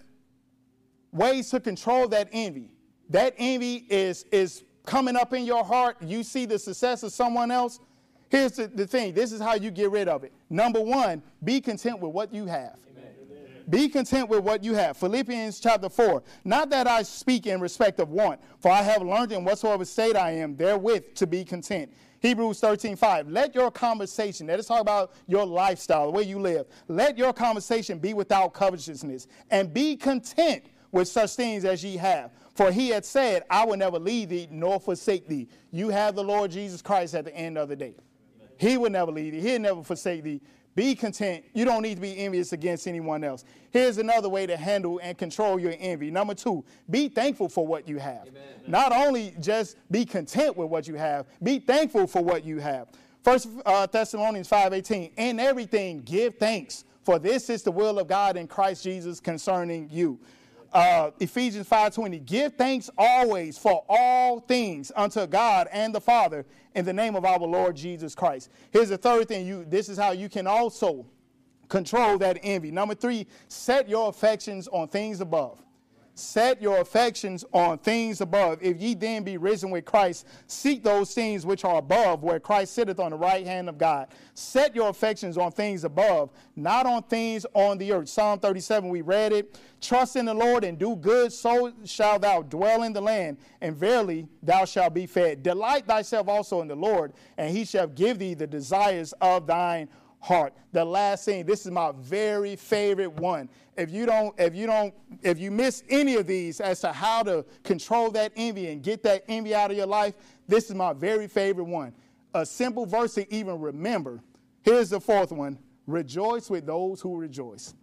ways to control that envy. That envy is, is coming up in your heart. You see the success of someone else. Here's the, the thing. This is how you get rid of it. Number one, be content with what you have. Amen. Be content with what you have. Philippians chapter four. Not that I speak in respect of want, for I have learned in whatsoever state I am therewith to be content. Hebrews thirteen five. Let your conversation, let us talk about your lifestyle, the way you live. Let your conversation be without covetousness, and be content with such things as ye have. For he had said, I will never leave thee nor forsake thee. You have the Lord Jesus Christ at the end of the day. He will never leave thee. He'll never forsake thee. Be content. You don't need to be envious against anyone else. Here's another way to handle and control your envy. Number two, be thankful for what you have. Amen. Not only just be content with what you have, be thankful for what you have. First uh, Thessalonians five eighteen, in everything give thanks, for this is the will of God in Christ Jesus concerning you. Uh, Ephesians five twenty, give thanks always for all things unto God and the Father in the name of our Lord Jesus Christ. Here's the third thing. You, this is how you can also control that envy. Number three, set your affections on things above. Set your affections on things above. If ye then be risen with Christ, seek those things which are above, where Christ sitteth on the right hand of God. Set your affections on things above, not on things on the earth. Psalm thirty-seven, we read it. Trust in the Lord and do good, so shalt thou dwell in the land, and verily thou shalt be fed. Delight thyself also in the Lord, and he shall give thee the desires of thine heart. The last thing, this is my very favorite one. If you don't, if you don't, if you miss any of these as to how to control that envy and get that envy out of your life, this is my very favorite one. A simple verse to even remember. Here's the fourth one. Rejoice with those who rejoice.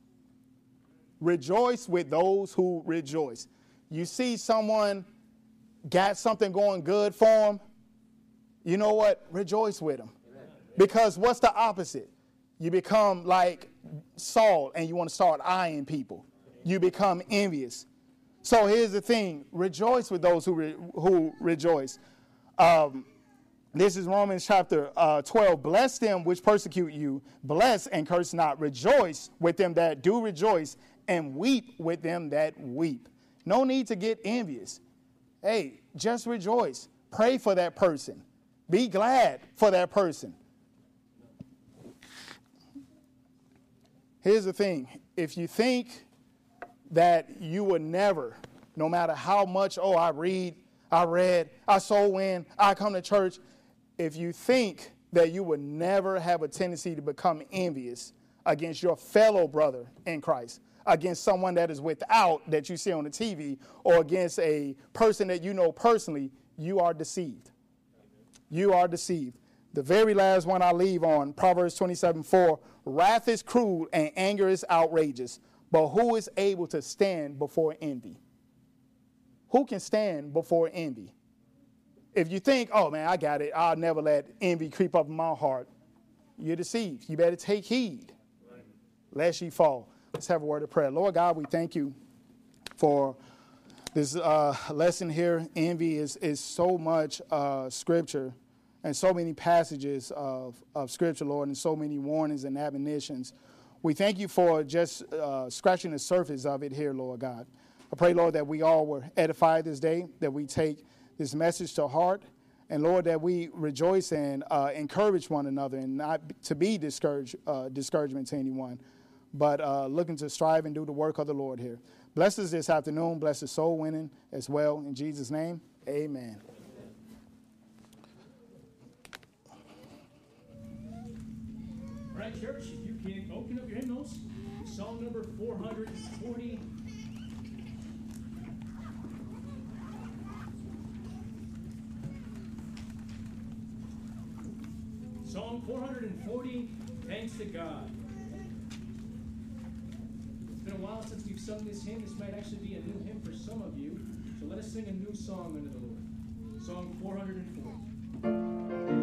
Rejoice with those who rejoice. You see someone got something going good for them, you know what? Rejoice with them. Because what's the opposite? You become like Saul and you want to start eyeing people. You become envious. So here's the thing. Rejoice with those who re- who rejoice. Um, this is Romans chapter uh, twelve. Bless them which persecute you. Bless and curse not. Rejoice with them that do rejoice, and weep with them that weep. No need to get envious. Hey, just rejoice. Pray for that person. Be glad for that person. Here's the thing. If you think that you would never, no matter how much, oh, I read, I read, I soul win, I come to church, if you think that you would never have a tendency to become envious against your fellow brother in Christ, against someone that is without that you see on the T V, or against a person that you know personally, you are deceived. You are deceived. The very last one I leave on, Proverbs twenty-seven four, wrath is cruel and anger is outrageous, but who is able to stand before envy? Who can stand before envy? If you think, oh man, I got it, I'll never let envy creep up in my heart, you're deceived. You better take heed, lest ye fall. Let's have a word of prayer. Lord God, we thank you for this uh, lesson here. Envy is, is so much uh, scripture. And so many passages of, of Scripture, Lord, and so many warnings and admonitions. We thank you for just uh, scratching the surface of it here, Lord God. I pray, Lord, that we all were edified this day, that we take this message to heart, and, Lord, that we rejoice and uh, encourage one another and not to be discouraged, uh, discouragement to anyone, but uh, looking to strive and do the work of the Lord here. Bless us this afternoon. Bless us soul winning as well. In Jesus' name, amen. All right, church, if you can open up your hymnals, song number four hundred forty. Song four hundred forty, Thanks to God. It's been a while since we've sung this hymn. This might actually be a new hymn for some of you. So let us sing a new song unto the Lord. Song four hundred forty.